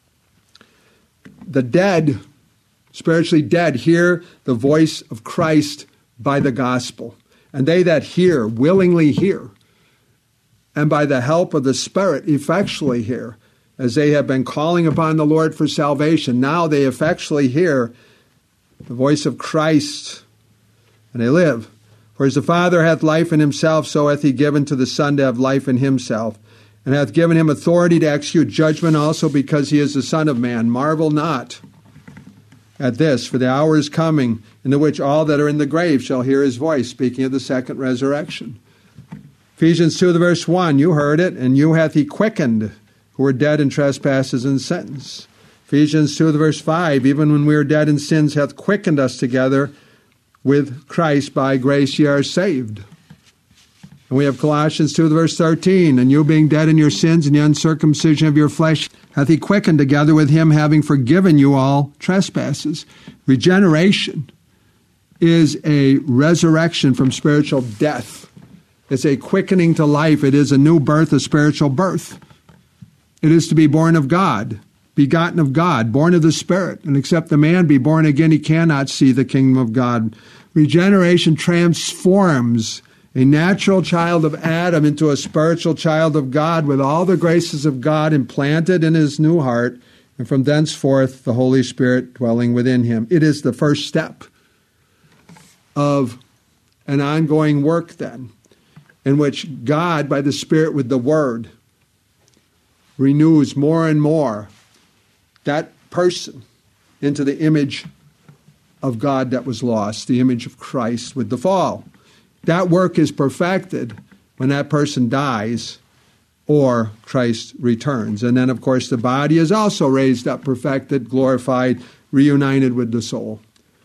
The dead, spiritually dead, hear the voice of Christ by the gospel. And they that hear, willingly hear, and by the help of the Spirit effectually hear, as they have been calling upon the Lord for salvation. Now they effectually hear the voice of Christ, and they live. For as the Father hath life in himself, so hath he given to the Son to have life in himself, and hath given him authority to execute judgment also, because he is the Son of Man. Marvel not at this, for the hour is coming in the which all that are in the grave shall hear his voice, speaking of the second resurrection. Ephesians two, the verse one, you heard it, and you hath he quickened, who were dead in trespasses and sins. Ephesians two, the verse five, even when we were dead in sins, hath quickened us together with Christ. By grace ye are saved. And we have Colossians two, the verse thirteen, and you being dead in your sins and the uncircumcision of your flesh, hath he quickened together with him, having forgiven you all trespasses. Regeneration is a resurrection from spiritual death. It's a quickening to life. It is a new birth, a spiritual birth. It is to be born of God, begotten of God, born of the Spirit. And except the man be born again, he cannot see the kingdom of God. Regeneration transforms a natural child of Adam into a spiritual child of God with all the graces of God implanted in his new heart, and from thenceforth the Holy Spirit dwelling within him. It is the first step of an ongoing work then, in which God, by the Spirit with the Word, renews more and more that person into the image of God that was lost, the image of Christ with the fall. That work is perfected when that person dies or Christ returns. And then, of course, the body is also raised up, perfected, glorified, reunited with the soul.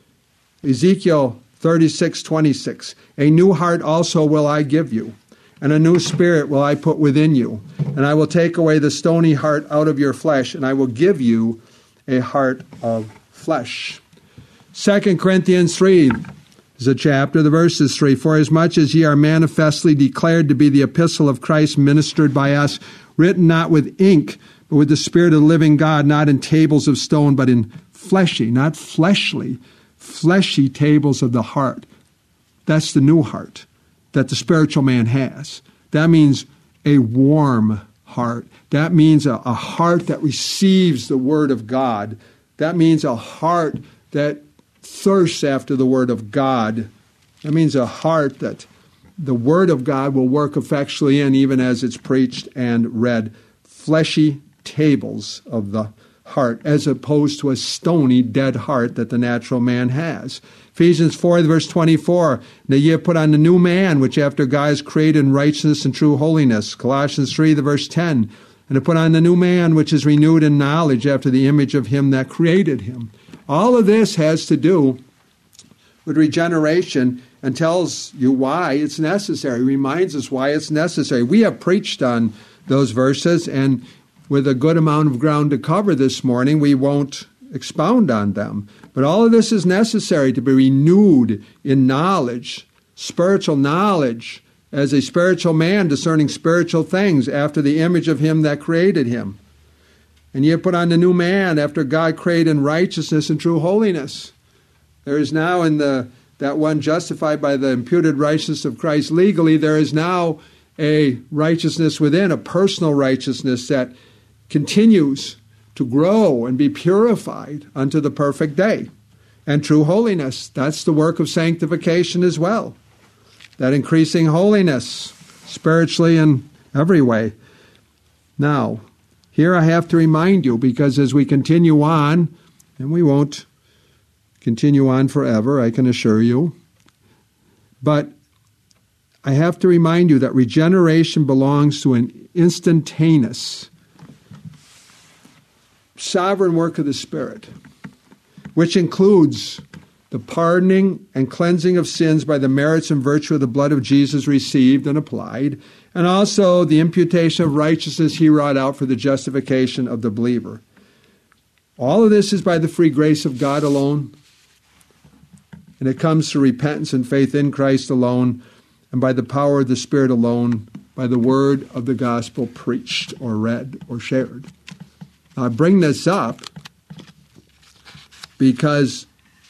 Ezekiel thirty-six twenty-six, a new heart also will I give you, and a new spirit will I put within you. And I will take away the stony heart out of your flesh, and I will give you a heart of flesh. Second Corinthians three is a chapter, the verse is three. For as much as ye are manifestly declared to be the epistle of Christ ministered by us, written not with ink, but with the Spirit of the living God, not in tables of stone, but in fleshy, not fleshly, fleshy tables of the heart. That's the new heart that the spiritual man has. That means a warm heart. That means a, a heart that receives the Word of God. That means a heart that thirsts after the Word of God. That means a heart that the Word of God will work effectually in, even as it's preached and read. Fleshy tables of the heart, as opposed to a stony, dead heart that the natural man has. Ephesians four, verse twenty-four, now ye have put on the new man, which after God is created in righteousness and true holiness. Colossians three, the verse ten, and to put on the new man, which is renewed in knowledge after the image of him that created him. All of this has to do with regeneration and tells you why it's necessary, reminds us why it's necessary. We have preached on those verses, and with a good amount of ground to cover this morning, we won't expound on them. But all of this is necessary to be renewed in knowledge, spiritual knowledge, as a spiritual man discerning spiritual things after the image of him that created him. And ye have put on the new man after God created in righteousness and true holiness. There is now in the that one justified by the imputed righteousness of Christ legally, there is now a righteousness within, a personal righteousness that continues to grow and be purified unto the perfect day. And true holiness, that's the work of sanctification as well. That increasing holiness, spiritually in every way. Now, here I have to remind you, because as we continue on, and we won't continue on forever, I can assure you, but I have to remind you that regeneration belongs to an instantaneous, sovereign work of the Spirit, which includes the pardoning and cleansing of sins by the merits and virtue of the blood of Jesus received and applied, and also the imputation of righteousness he wrought out for the justification of the believer. All of this is by the free grace of God alone, and it comes through repentance and faith in Christ alone, and by the power of the Spirit alone, by the word of the gospel preached or read or shared. Now, I bring this up because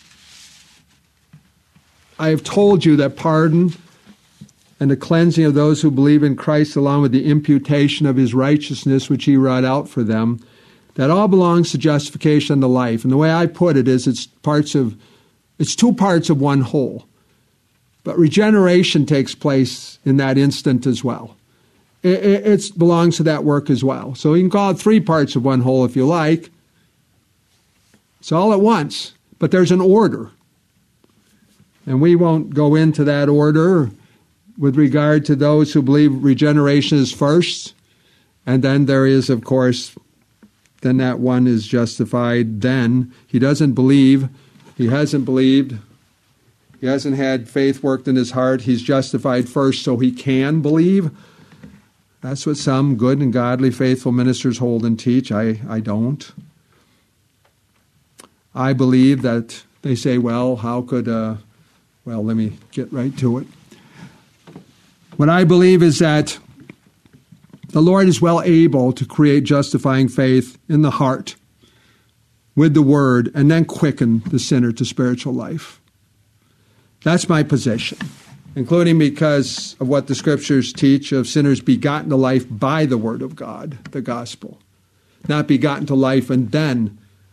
I have told you that pardon and the cleansing of those who believe in Christ, along with the imputation of his righteousness, which he wrought out for them, that all belongs to justification and the life. And the way I put it is it's parts of It's two parts of one whole. But regeneration takes place in that instant as well. It, it, it belongs to that work as well. So you can call it three parts of one whole if you like. It's all at once, but there's an order. And we won't go into that order with regard to those who believe regeneration is first. And then there is, of course, then that one is justified then. He doesn't believe. He hasn't believed. He hasn't had faith worked in his heart. He's justified first so he can believe. That's what some good and godly, faithful ministers hold and teach. I, I don't. I believe that they say, well, how could, uh, well, let me get right to it. What I believe is that the Lord is well able to create justifying faith in the heart with the word, and then quicken the sinner to spiritual life. That's my position, including because of what the scriptures teach of sinners begotten to life by the word of God, the gospel. Not begotten to life and then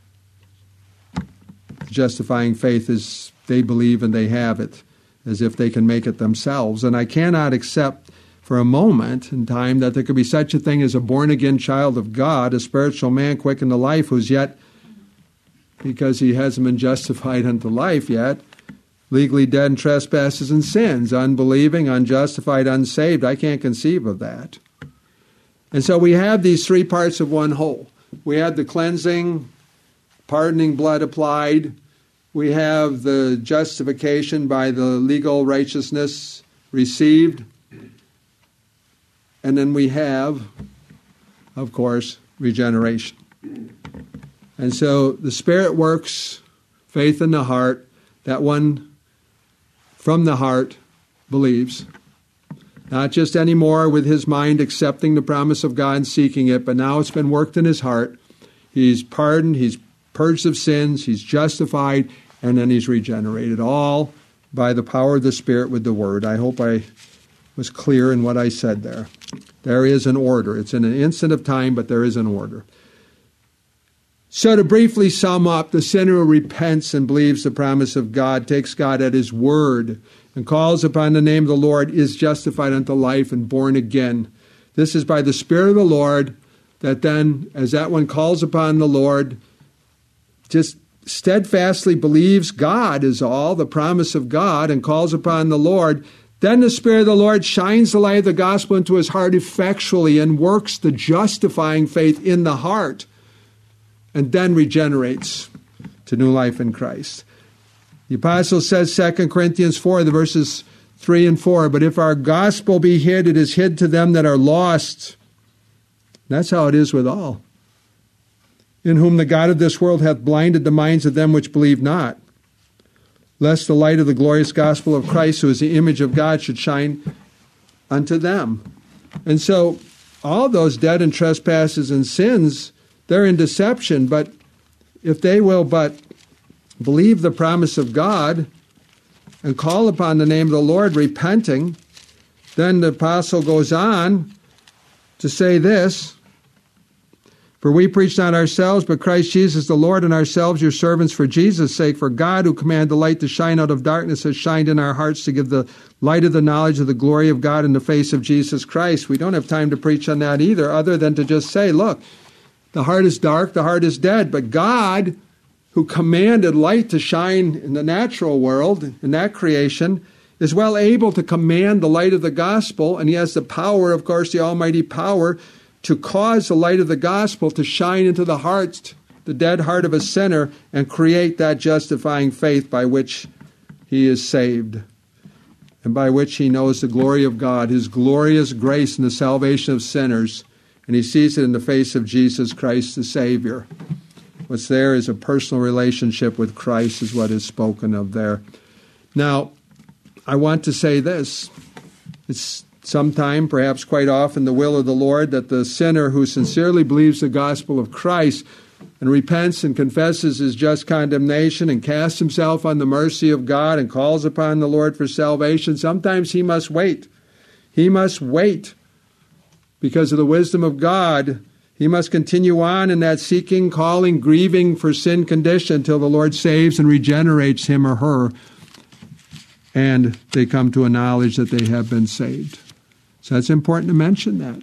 justifying faith is they believe and they have it, as if they can make it themselves. And I cannot accept for a moment in time that there could be such a thing as a born-again child of God, a spiritual man quickened to life, who's yet, because he hasn't been justified unto life yet, legally dead in trespasses and sins, unbelieving, unjustified, unsaved. I can't conceive of that. And so we have these three parts of one whole. We have the cleansing, pardoning blood applied. We have the justification by the legal righteousness received. And then we have, of course, regeneration. And so the Spirit works faith in the heart. That one from the heart believes. Not just anymore with his mind accepting the promise of God and seeking it, but now it's been worked in his heart. He's pardoned, he's purged of sins, he's justified, and then he's regenerated. All by the power of the Spirit with the Word. I hope I was clear in what I said there. There is an order. It's in an instant of time, but there is an order. So to briefly sum up, the sinner who repents and believes the promise of God, takes God at his word, and calls upon the name of the Lord, is justified unto life and born again. This is by the Spirit of the Lord that then, as that one calls upon the Lord, just steadfastly believes God is all, the promise of God, and calls upon the Lord, then the Spirit of the Lord shines the light of the gospel into his heart effectually and works the justifying faith in the heart, and then regenerates to new life in Christ. The apostle says, Second Corinthians four, the verses three and four, but if our gospel be hid, it is hid to them that are lost. That's how it is with all. In whom the God of this world hath blinded the minds of them which believe not, lest the light of the glorious gospel of Christ, who is the image of God, should shine unto them. And so all those dead in trespasses and sins, they're in deception, but if they will but believe the promise of God and call upon the name of the Lord, repenting, then the apostle goes on to say this, for we preach not ourselves, but Christ Jesus the Lord, and ourselves your servants for Jesus' sake. For God, who commanded the light to shine out of darkness, has shined in our hearts to give the light of the knowledge of the glory of God in the face of Jesus Christ. We don't have time to preach on that either, other than to just say, look, the heart is dark, the heart is dead, but God, who commanded light to shine in the natural world, in that creation, is well able to command the light of the gospel, and he has the power, of course, the almighty power, to cause the light of the gospel to shine into the heart, the dead heart of a sinner, and create that justifying faith by which he is saved, and by which he knows the glory of God, his glorious grace in the salvation of sinners, and he sees it in the face of Jesus Christ the Savior. What's there is a personal relationship with Christ, is what is spoken of there. Now, I want to say this. It's sometime, perhaps quite often, the will of the Lord that the sinner who sincerely believes the gospel of Christ and repents and confesses his just condemnation and casts himself on the mercy of God and calls upon the Lord for salvation, sometimes he must wait. He must wait because of the wisdom of God. He must continue on in that seeking, calling, grieving for sin condition until the Lord saves and regenerates him or her, and they come to a knowledge that they have been saved. So it's important to mention that.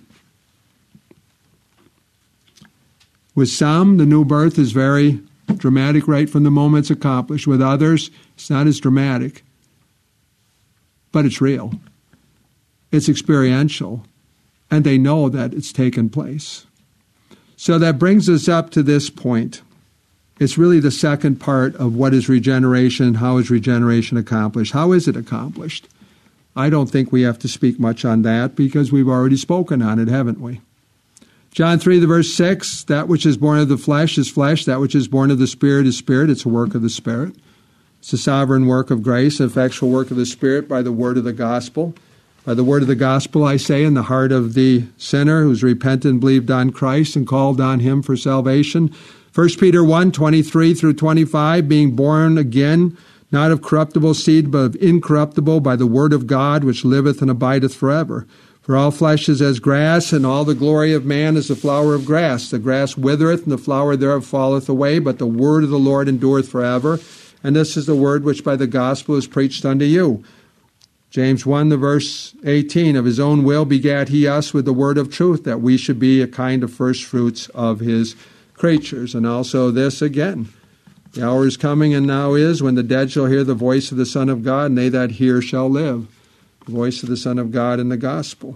With some, the new birth is very dramatic right from the moment it's accomplished. With others, it's not as dramatic, but it's real. It's experiential, and they know that it's taken place. So that brings us up to this point. It's really the second part of what is regeneration, how is regeneration accomplished? How is it accomplished? I don't think we have to speak much on that because we've already spoken on it, haven't we? John three, the verse six, that which is born of the flesh is flesh, that which is born of the Spirit is spirit. It's a work of the Spirit. It's a sovereign work of grace, an effectual work of the Spirit by the word of the gospel. By the word of the gospel, I say, in the heart of the sinner who's repented and believed on Christ and called on him for salvation. First Peter one, twenty-three through twenty-five, being born again, not of corruptible seed, but of incorruptible, by the word of God, which liveth and abideth forever. For all flesh is as grass, and all the glory of man is the flower of grass. The grass withereth, and the flower thereof falleth away, but the word of the Lord endureth forever. And this is the word which by the gospel is preached unto you. James one, the verse eighteen, of his own will begat he us with the word of truth, that we should be a kind of first fruits of his creatures. And also this again, the hour is coming and now is, when the dead shall hear the voice of the Son of God, and they that hear shall live. The voice of the Son of God in the gospel.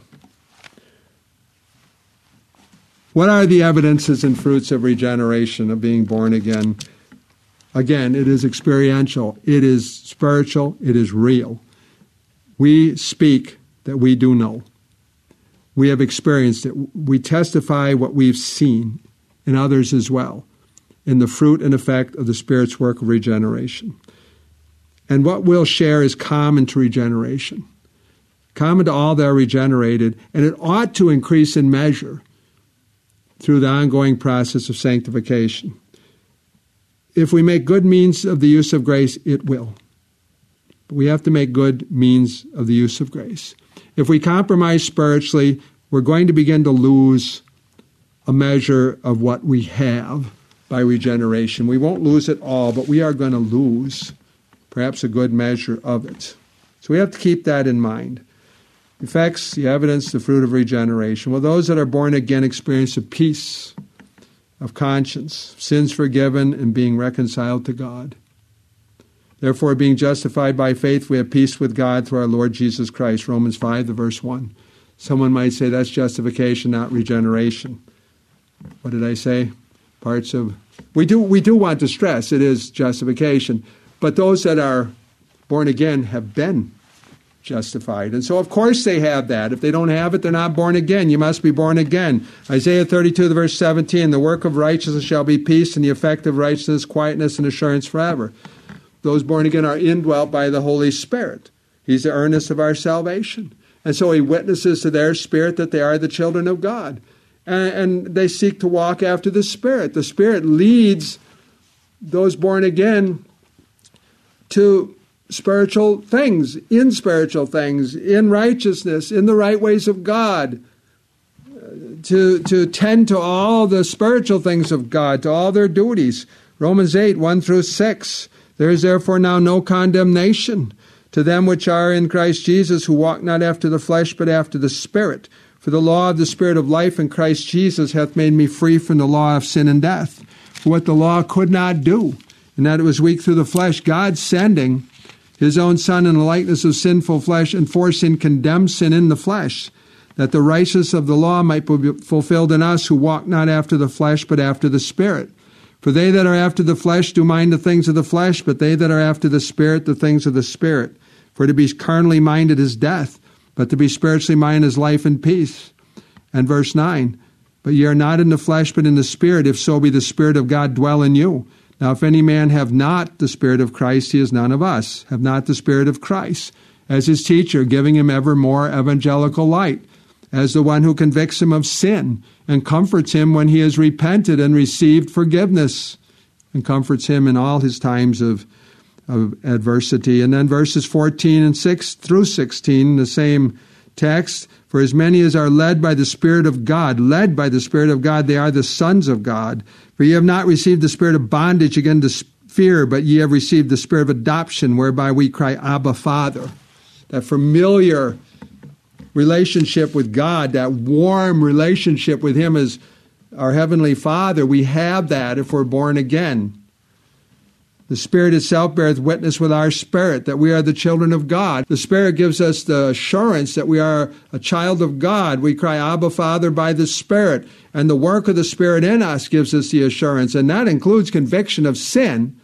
What are the evidences and fruits of regeneration, of being born again? Again, it is experiential, it is spiritual, it is real. We speak that we do know. We have experienced it. We testify what we've seen in others as well, in the fruit and effect of the Spirit's work of regeneration. And what we'll share is common to regeneration, common to all that are regenerated, and it ought to increase in measure through the ongoing process of sanctification. If we make good means of the use of grace, it will. But we have to make good means of the use of grace. If we compromise spiritually, we're going to begin to lose a measure of what we have by regeneration. We won't lose it all, but we are going to lose perhaps a good measure of it. So we have to keep that in mind. Effects, the evidence, the fruit of regeneration. Well, those that are born again experience a peace of conscience, sins forgiven, and being reconciled to God. Therefore, being justified by faith, we have peace with God through our Lord Jesus Christ. Romans five, the verse one. Someone might say that's justification, not regeneration. What did I say? Parts of We do, we do want to stress it is justification, but those that are born again have been justified. And so, of course, they have that. If they don't have it, they're not born again. You must be born again. Isaiah thirty-two, verse seventeen, the work of righteousness shall be peace, and the effect of righteousness, quietness, and assurance forever. Those born again are indwelt by the Holy Spirit. He's the earnest of our salvation. And so he witnesses to their spirit that they are the children of God. And, and they seek to walk after the Spirit. The Spirit leads those born again to spiritual things, in spiritual things, in righteousness, in the right ways of God, to, to tend to all the spiritual things of God, to all their duties. Romans eight, one through six, there is therefore now no condemnation to them which are in Christ Jesus, who walk not after the flesh, but after the Spirit. For the law of the Spirit of life in Christ Jesus hath made me free from the law of sin and death. For what the law could not do, and that it was weak through the flesh, God sending his own Son in the likeness of sinful flesh, and for sin condemned sin in the flesh, that the righteousness of the law might be fulfilled in us, who walk not after the flesh, but after the Spirit. For they that are after the flesh do mind the things of the flesh, but they that are after the Spirit, the things of the Spirit. For to be carnally minded is death, but to be spiritually minded is life and peace. And verse nine, but ye are not in the flesh, but in the Spirit, if so be the Spirit of God dwell in you. Now if any man have not the Spirit of Christ, he is none of us, have not the Spirit of Christ, as his teacher, giving him ever more evangelical light, as the one who convicts him of sin, and comforts him when he has repented and received forgiveness, and comforts him in all his times of, of adversity. And then verses fourteen and six through sixteen, the same text, for as many as are led by the Spirit of God, led by the Spirit of God, they are the sons of God. For ye have not received the spirit of bondage again to fear, but ye have received the spirit of adoption, whereby we cry, Abba, Father. That familiar relationship with God, that warm relationship with him as our Heavenly Father, we have that if we're born again. The Spirit itself beareth witness with our spirit that we are the children of God. The Spirit gives us the assurance that we are a child of God. We cry, Abba, Father, by the Spirit. And the work of the Spirit in us gives us the assurance. And that includes conviction of sin.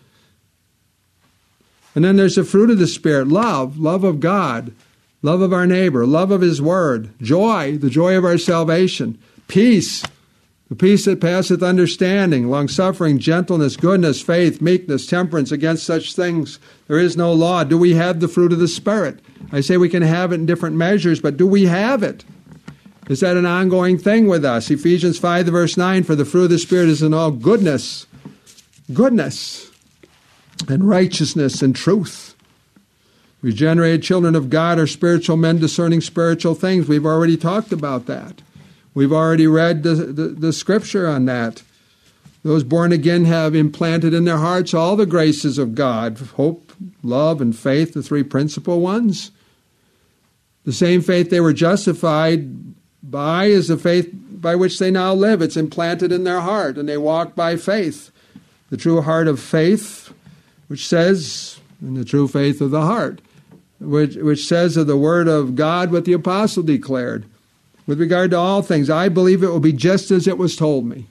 And then there's the fruit of the Spirit, love, love of God, love of our neighbor, love of his word, joy, the joy of our salvation, peace, the peace that passeth understanding, long-suffering, gentleness, goodness, faith, meekness, temperance. Against such things there is no law. Do we have the fruit of the Spirit? I say we can have it in different measures, but do we have it? Is that an ongoing thing with us? Ephesians five, verse nine, for the fruit of the Spirit is in all goodness, goodness, and righteousness and truth. Regenerated children of God are spiritual men discerning spiritual things. We've already talked about that. We've already read the, the, the scripture on that. Those born again have implanted in their hearts all the graces of God, hope, love, and faith, the three principal ones. The same faith they were justified by is the faith by which they now live. It's implanted in their heart, and they walk by faith. The true heart of faith, which says, in the true faith of the heart, which, which says of the word of God what the apostle declared. With regard to all things, I believe it will be just as it was told me.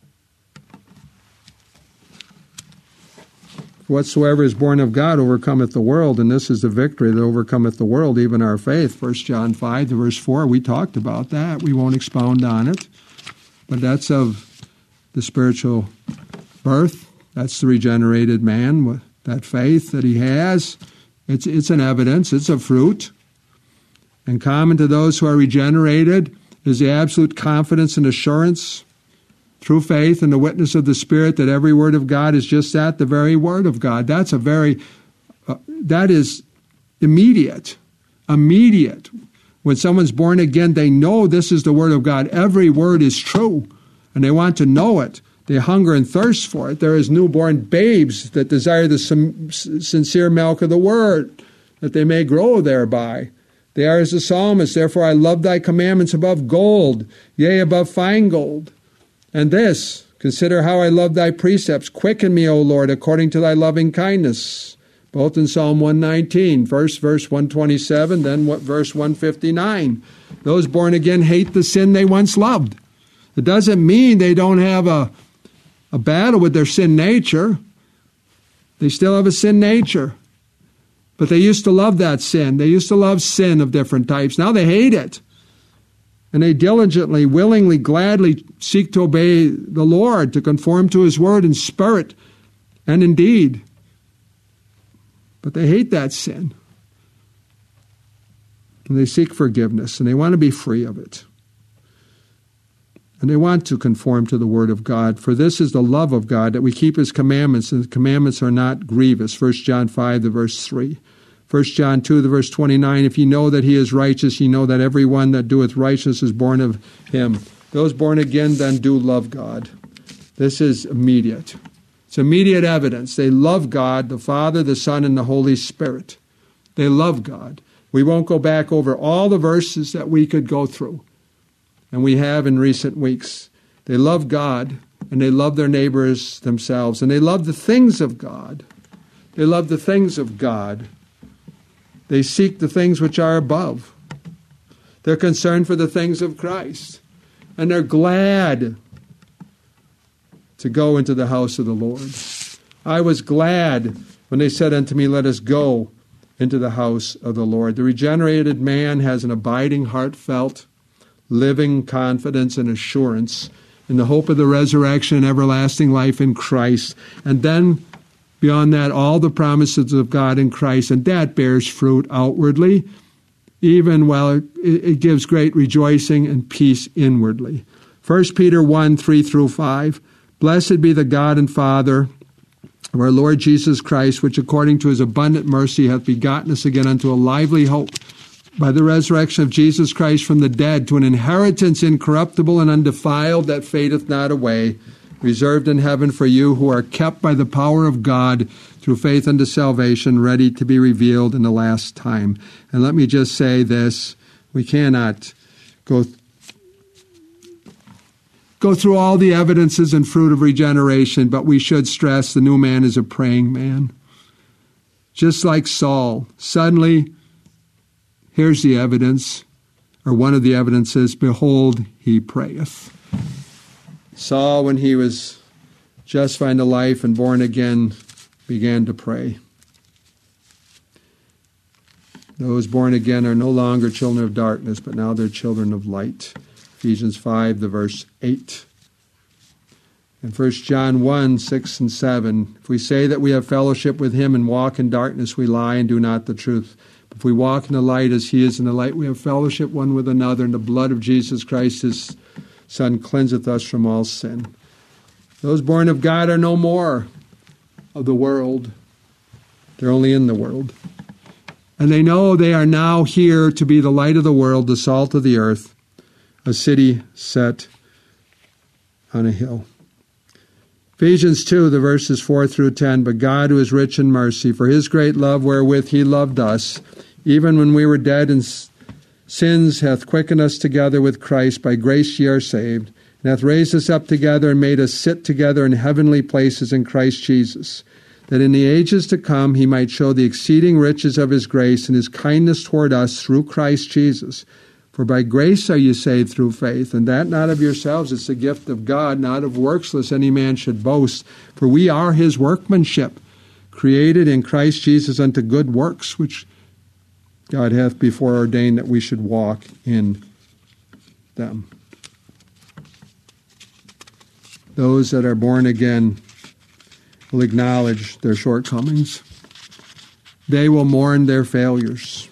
Whatsoever is born of God overcometh the world, and this is the victory that overcometh the world, even our faith. First John five, verse four, we talked about that. We won't expound on it. But that's of the spiritual birth. That's the regenerated man, that faith that he has. It's, it's an evidence. It's a fruit. And common to those who are regenerated is the absolute confidence and assurance through faith and the witness of the Spirit that every word of God is just that, the very word of God. That's a very, uh, that is immediate, immediate. When someone's born again, they know this is the word of God. Every word is true, and they want to know it. They hunger and thirst for it. There is newborn babes that desire the sim- sincere milk of the word, that they may grow thereby. They are as the psalmist, therefore I love thy commandments above gold, yea, above fine gold. And this, consider how I love thy precepts. Quicken me, O Lord, according to thy loving kindness. Both in Psalm one nineteen, first verse one twenty-seven, then what, verse one fifty-nine. Those born again hate the sin they once loved. It doesn't mean they don't have a, a battle with their sin nature. They still have a sin nature. But they used to love that sin. They used to love sin of different types. Now they hate it. And they diligently, willingly, gladly seek to obey the Lord, to conform to His word in spirit and in deed. But they hate that sin. And they seek forgiveness, and they want to be free of it. And they want to conform to the word of God. For this is the love of God, that we keep His commandments, and the commandments are not grievous. First John five, the verse three. First John two, the verse twenty-nine, if ye know that He is righteous, ye know that every one that doeth righteousness is born of Him. Those born again then do love God. This is immediate. It's immediate evidence. They love God, the Father, the Son, and the Holy Spirit. They love God. We won't go back over all the verses that we could go through, and we have in recent weeks. They love God, and they love their neighbors themselves, and they love the things of God. They love the things of God. They seek the things which are above. They're concerned for the things of Christ, and they're glad to go into the house of the Lord. I was glad when they said unto me, let us go into the house of the Lord. The regenerated man has an abiding, heartfelt, living confidence and assurance in the hope of the resurrection and everlasting life in Christ. And then, beyond that, all the promises of God in Christ, and that bears fruit outwardly, even while it, it gives great rejoicing and peace inwardly. First Peter one, three through five. Blessed be the God and Father of our Lord Jesus Christ, which according to His abundant mercy hath begotten us again unto a lively hope by the resurrection of Jesus Christ from the dead, to an inheritance incorruptible and undefiled, that fadeth not away, reserved in heaven for you, who are kept by the power of God through faith unto salvation, ready to be revealed in the last time. And let me just say this, we cannot go go through all the evidences and fruit of regeneration, but we should stress the new man is a praying man. Just like Saul, suddenly, here's the evidence, or one of the evidences, behold, he prayeth. Saul, when he was justified to life and born again, began to pray. Those born again are no longer children of darkness, but now they're children of light. Ephesians five, the verse eight. And First John one, six and seven. If we say that we have fellowship with Him and walk in darkness, we lie and do not the truth. But if we walk in the light as He is in the light, we have fellowship one with another, and the blood of Jesus Christ, His Son, cleanseth us from all sin. Those born of God are no more of the world. They're only in the world. And they know they are now here to be the light of the world, the salt of the earth, a city set on a hill. Ephesians two, the verses four through ten. But God, who is rich in mercy, for His great love wherewith He loved us, even when we were dead in sins, hath quickened us together with Christ. By grace ye are saved, and hath raised us up together and made us sit together in heavenly places in Christ Jesus, that in the ages to come He might show the exceeding riches of His grace and His kindness toward us through Christ Jesus. For by grace are ye saved through faith, and that not of yourselves, it's the gift of God, not of works, lest any man should boast. For we are His workmanship, created in Christ Jesus unto good works, which God hath before ordained that we should walk in them. Those that are born again will acknowledge their shortcomings. They will mourn their failures.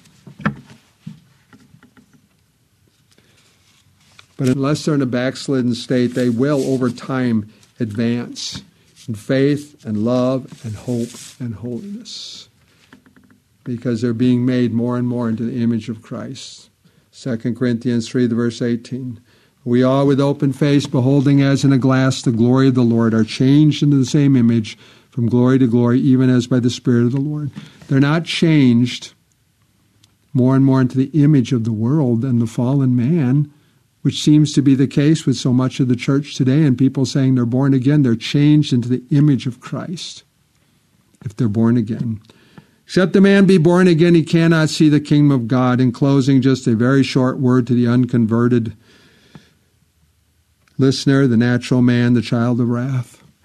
But unless they're in a backslidden state, they will, over time, advance in faith and love and hope and holiness, because they're being made more and more into the image of Christ. Second Corinthians three, the verse eighteen. We all, with open face, beholding as in a glass the glory of the Lord, are changed into the same image from glory to glory, even as by the Spirit of the Lord. They're not changed more and more into the image of the world and the fallen man, which seems to be the case with so much of the church today, and people saying they're born again. They're changed into the image of Christ if they're born again. Except the man be born again, he cannot see the kingdom of God. In closing, just a very short word to the unconverted listener, the natural man, the child of wrath.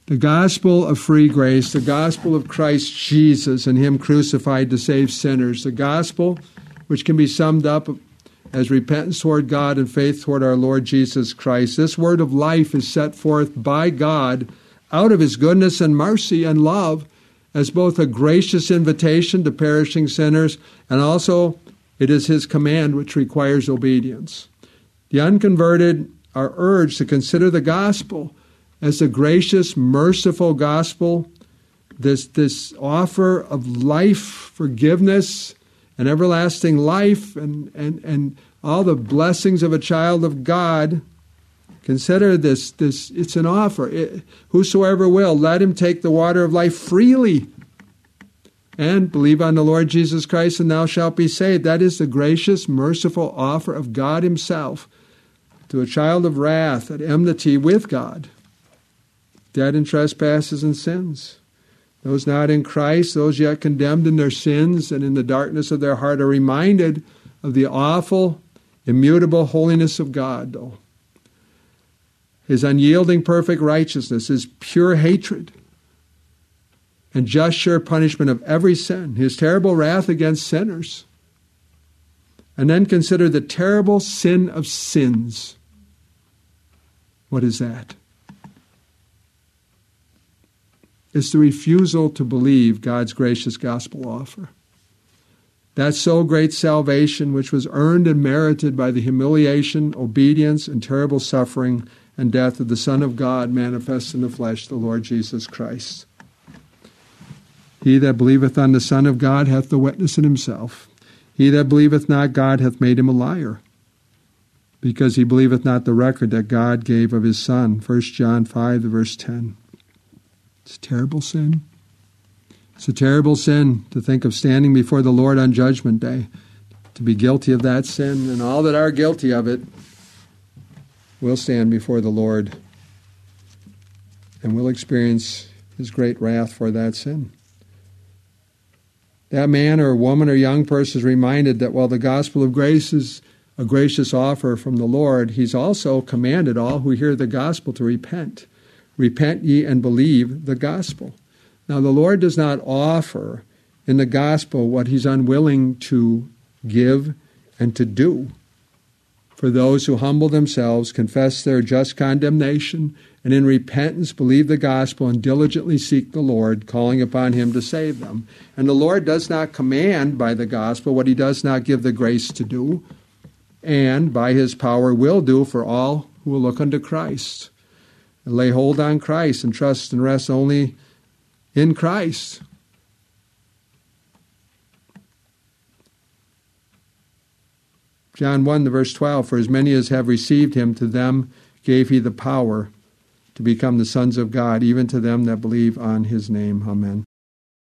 The gospel of free grace, the gospel of Christ Jesus and Him crucified to save sinners, the gospel which can be summed up as repentance toward God and faith toward our Lord Jesus Christ. This word of life is set forth by God out of His goodness and mercy and love as both a gracious invitation to perishing sinners, and also it is His command which requires obedience. The unconverted are urged to consider the gospel as the gracious, merciful gospel, this, this offer of life, forgiveness, and everlasting life, and, and, and all the blessings of a child of God. Consider this, this it's an offer. It, whosoever will, let him take the water of life freely. And believe on the Lord Jesus Christ, and thou shalt be saved. That is the gracious, merciful offer of God Himself to a child of wrath at enmity with God, dead in trespasses and sins. Those not in Christ, those yet condemned in their sins and in the darkness of their heart, are reminded of the awful, immutable holiness of God, though. His unyielding perfect righteousness, His pure hatred and just sure punishment of every sin, His terrible wrath against sinners. And then consider the terrible sin of sins. What is that? It's the refusal to believe God's gracious gospel offer. That so great salvation, which was earned and merited by the humiliation, obedience, and terrible suffering and death of the Son of God manifest in the flesh, the Lord Jesus Christ. He that believeth on the Son of God hath the witness in himself. He that believeth not God hath made him a liar, because he believeth not the record that God gave of His Son. First John five, verse ten. It's a terrible sin. It's a terrible sin to think of standing before the Lord on Judgment Day, to be guilty of that sin, and all that are guilty of it will stand before the Lord and will experience His great wrath for that sin. That man or woman or young person is reminded that while the gospel of grace is a gracious offer from the Lord, He's also commanded all who hear the gospel to repent. Repent ye and believe the gospel. Now, the Lord does not offer in the gospel what He's unwilling to give and to do. For those who humble themselves, confess their just condemnation, and in repentance believe the gospel and diligently seek the Lord, calling upon Him to save them. And the Lord does not command by the gospel what He does not give the grace to do, and by His power will do for all who will look unto Christ and lay hold on Christ and trust and rest only in Christ. John one, verse twelve, for as many as have received Him, to them gave He the power to become the sons of God, even to them that believe on His name. Amen.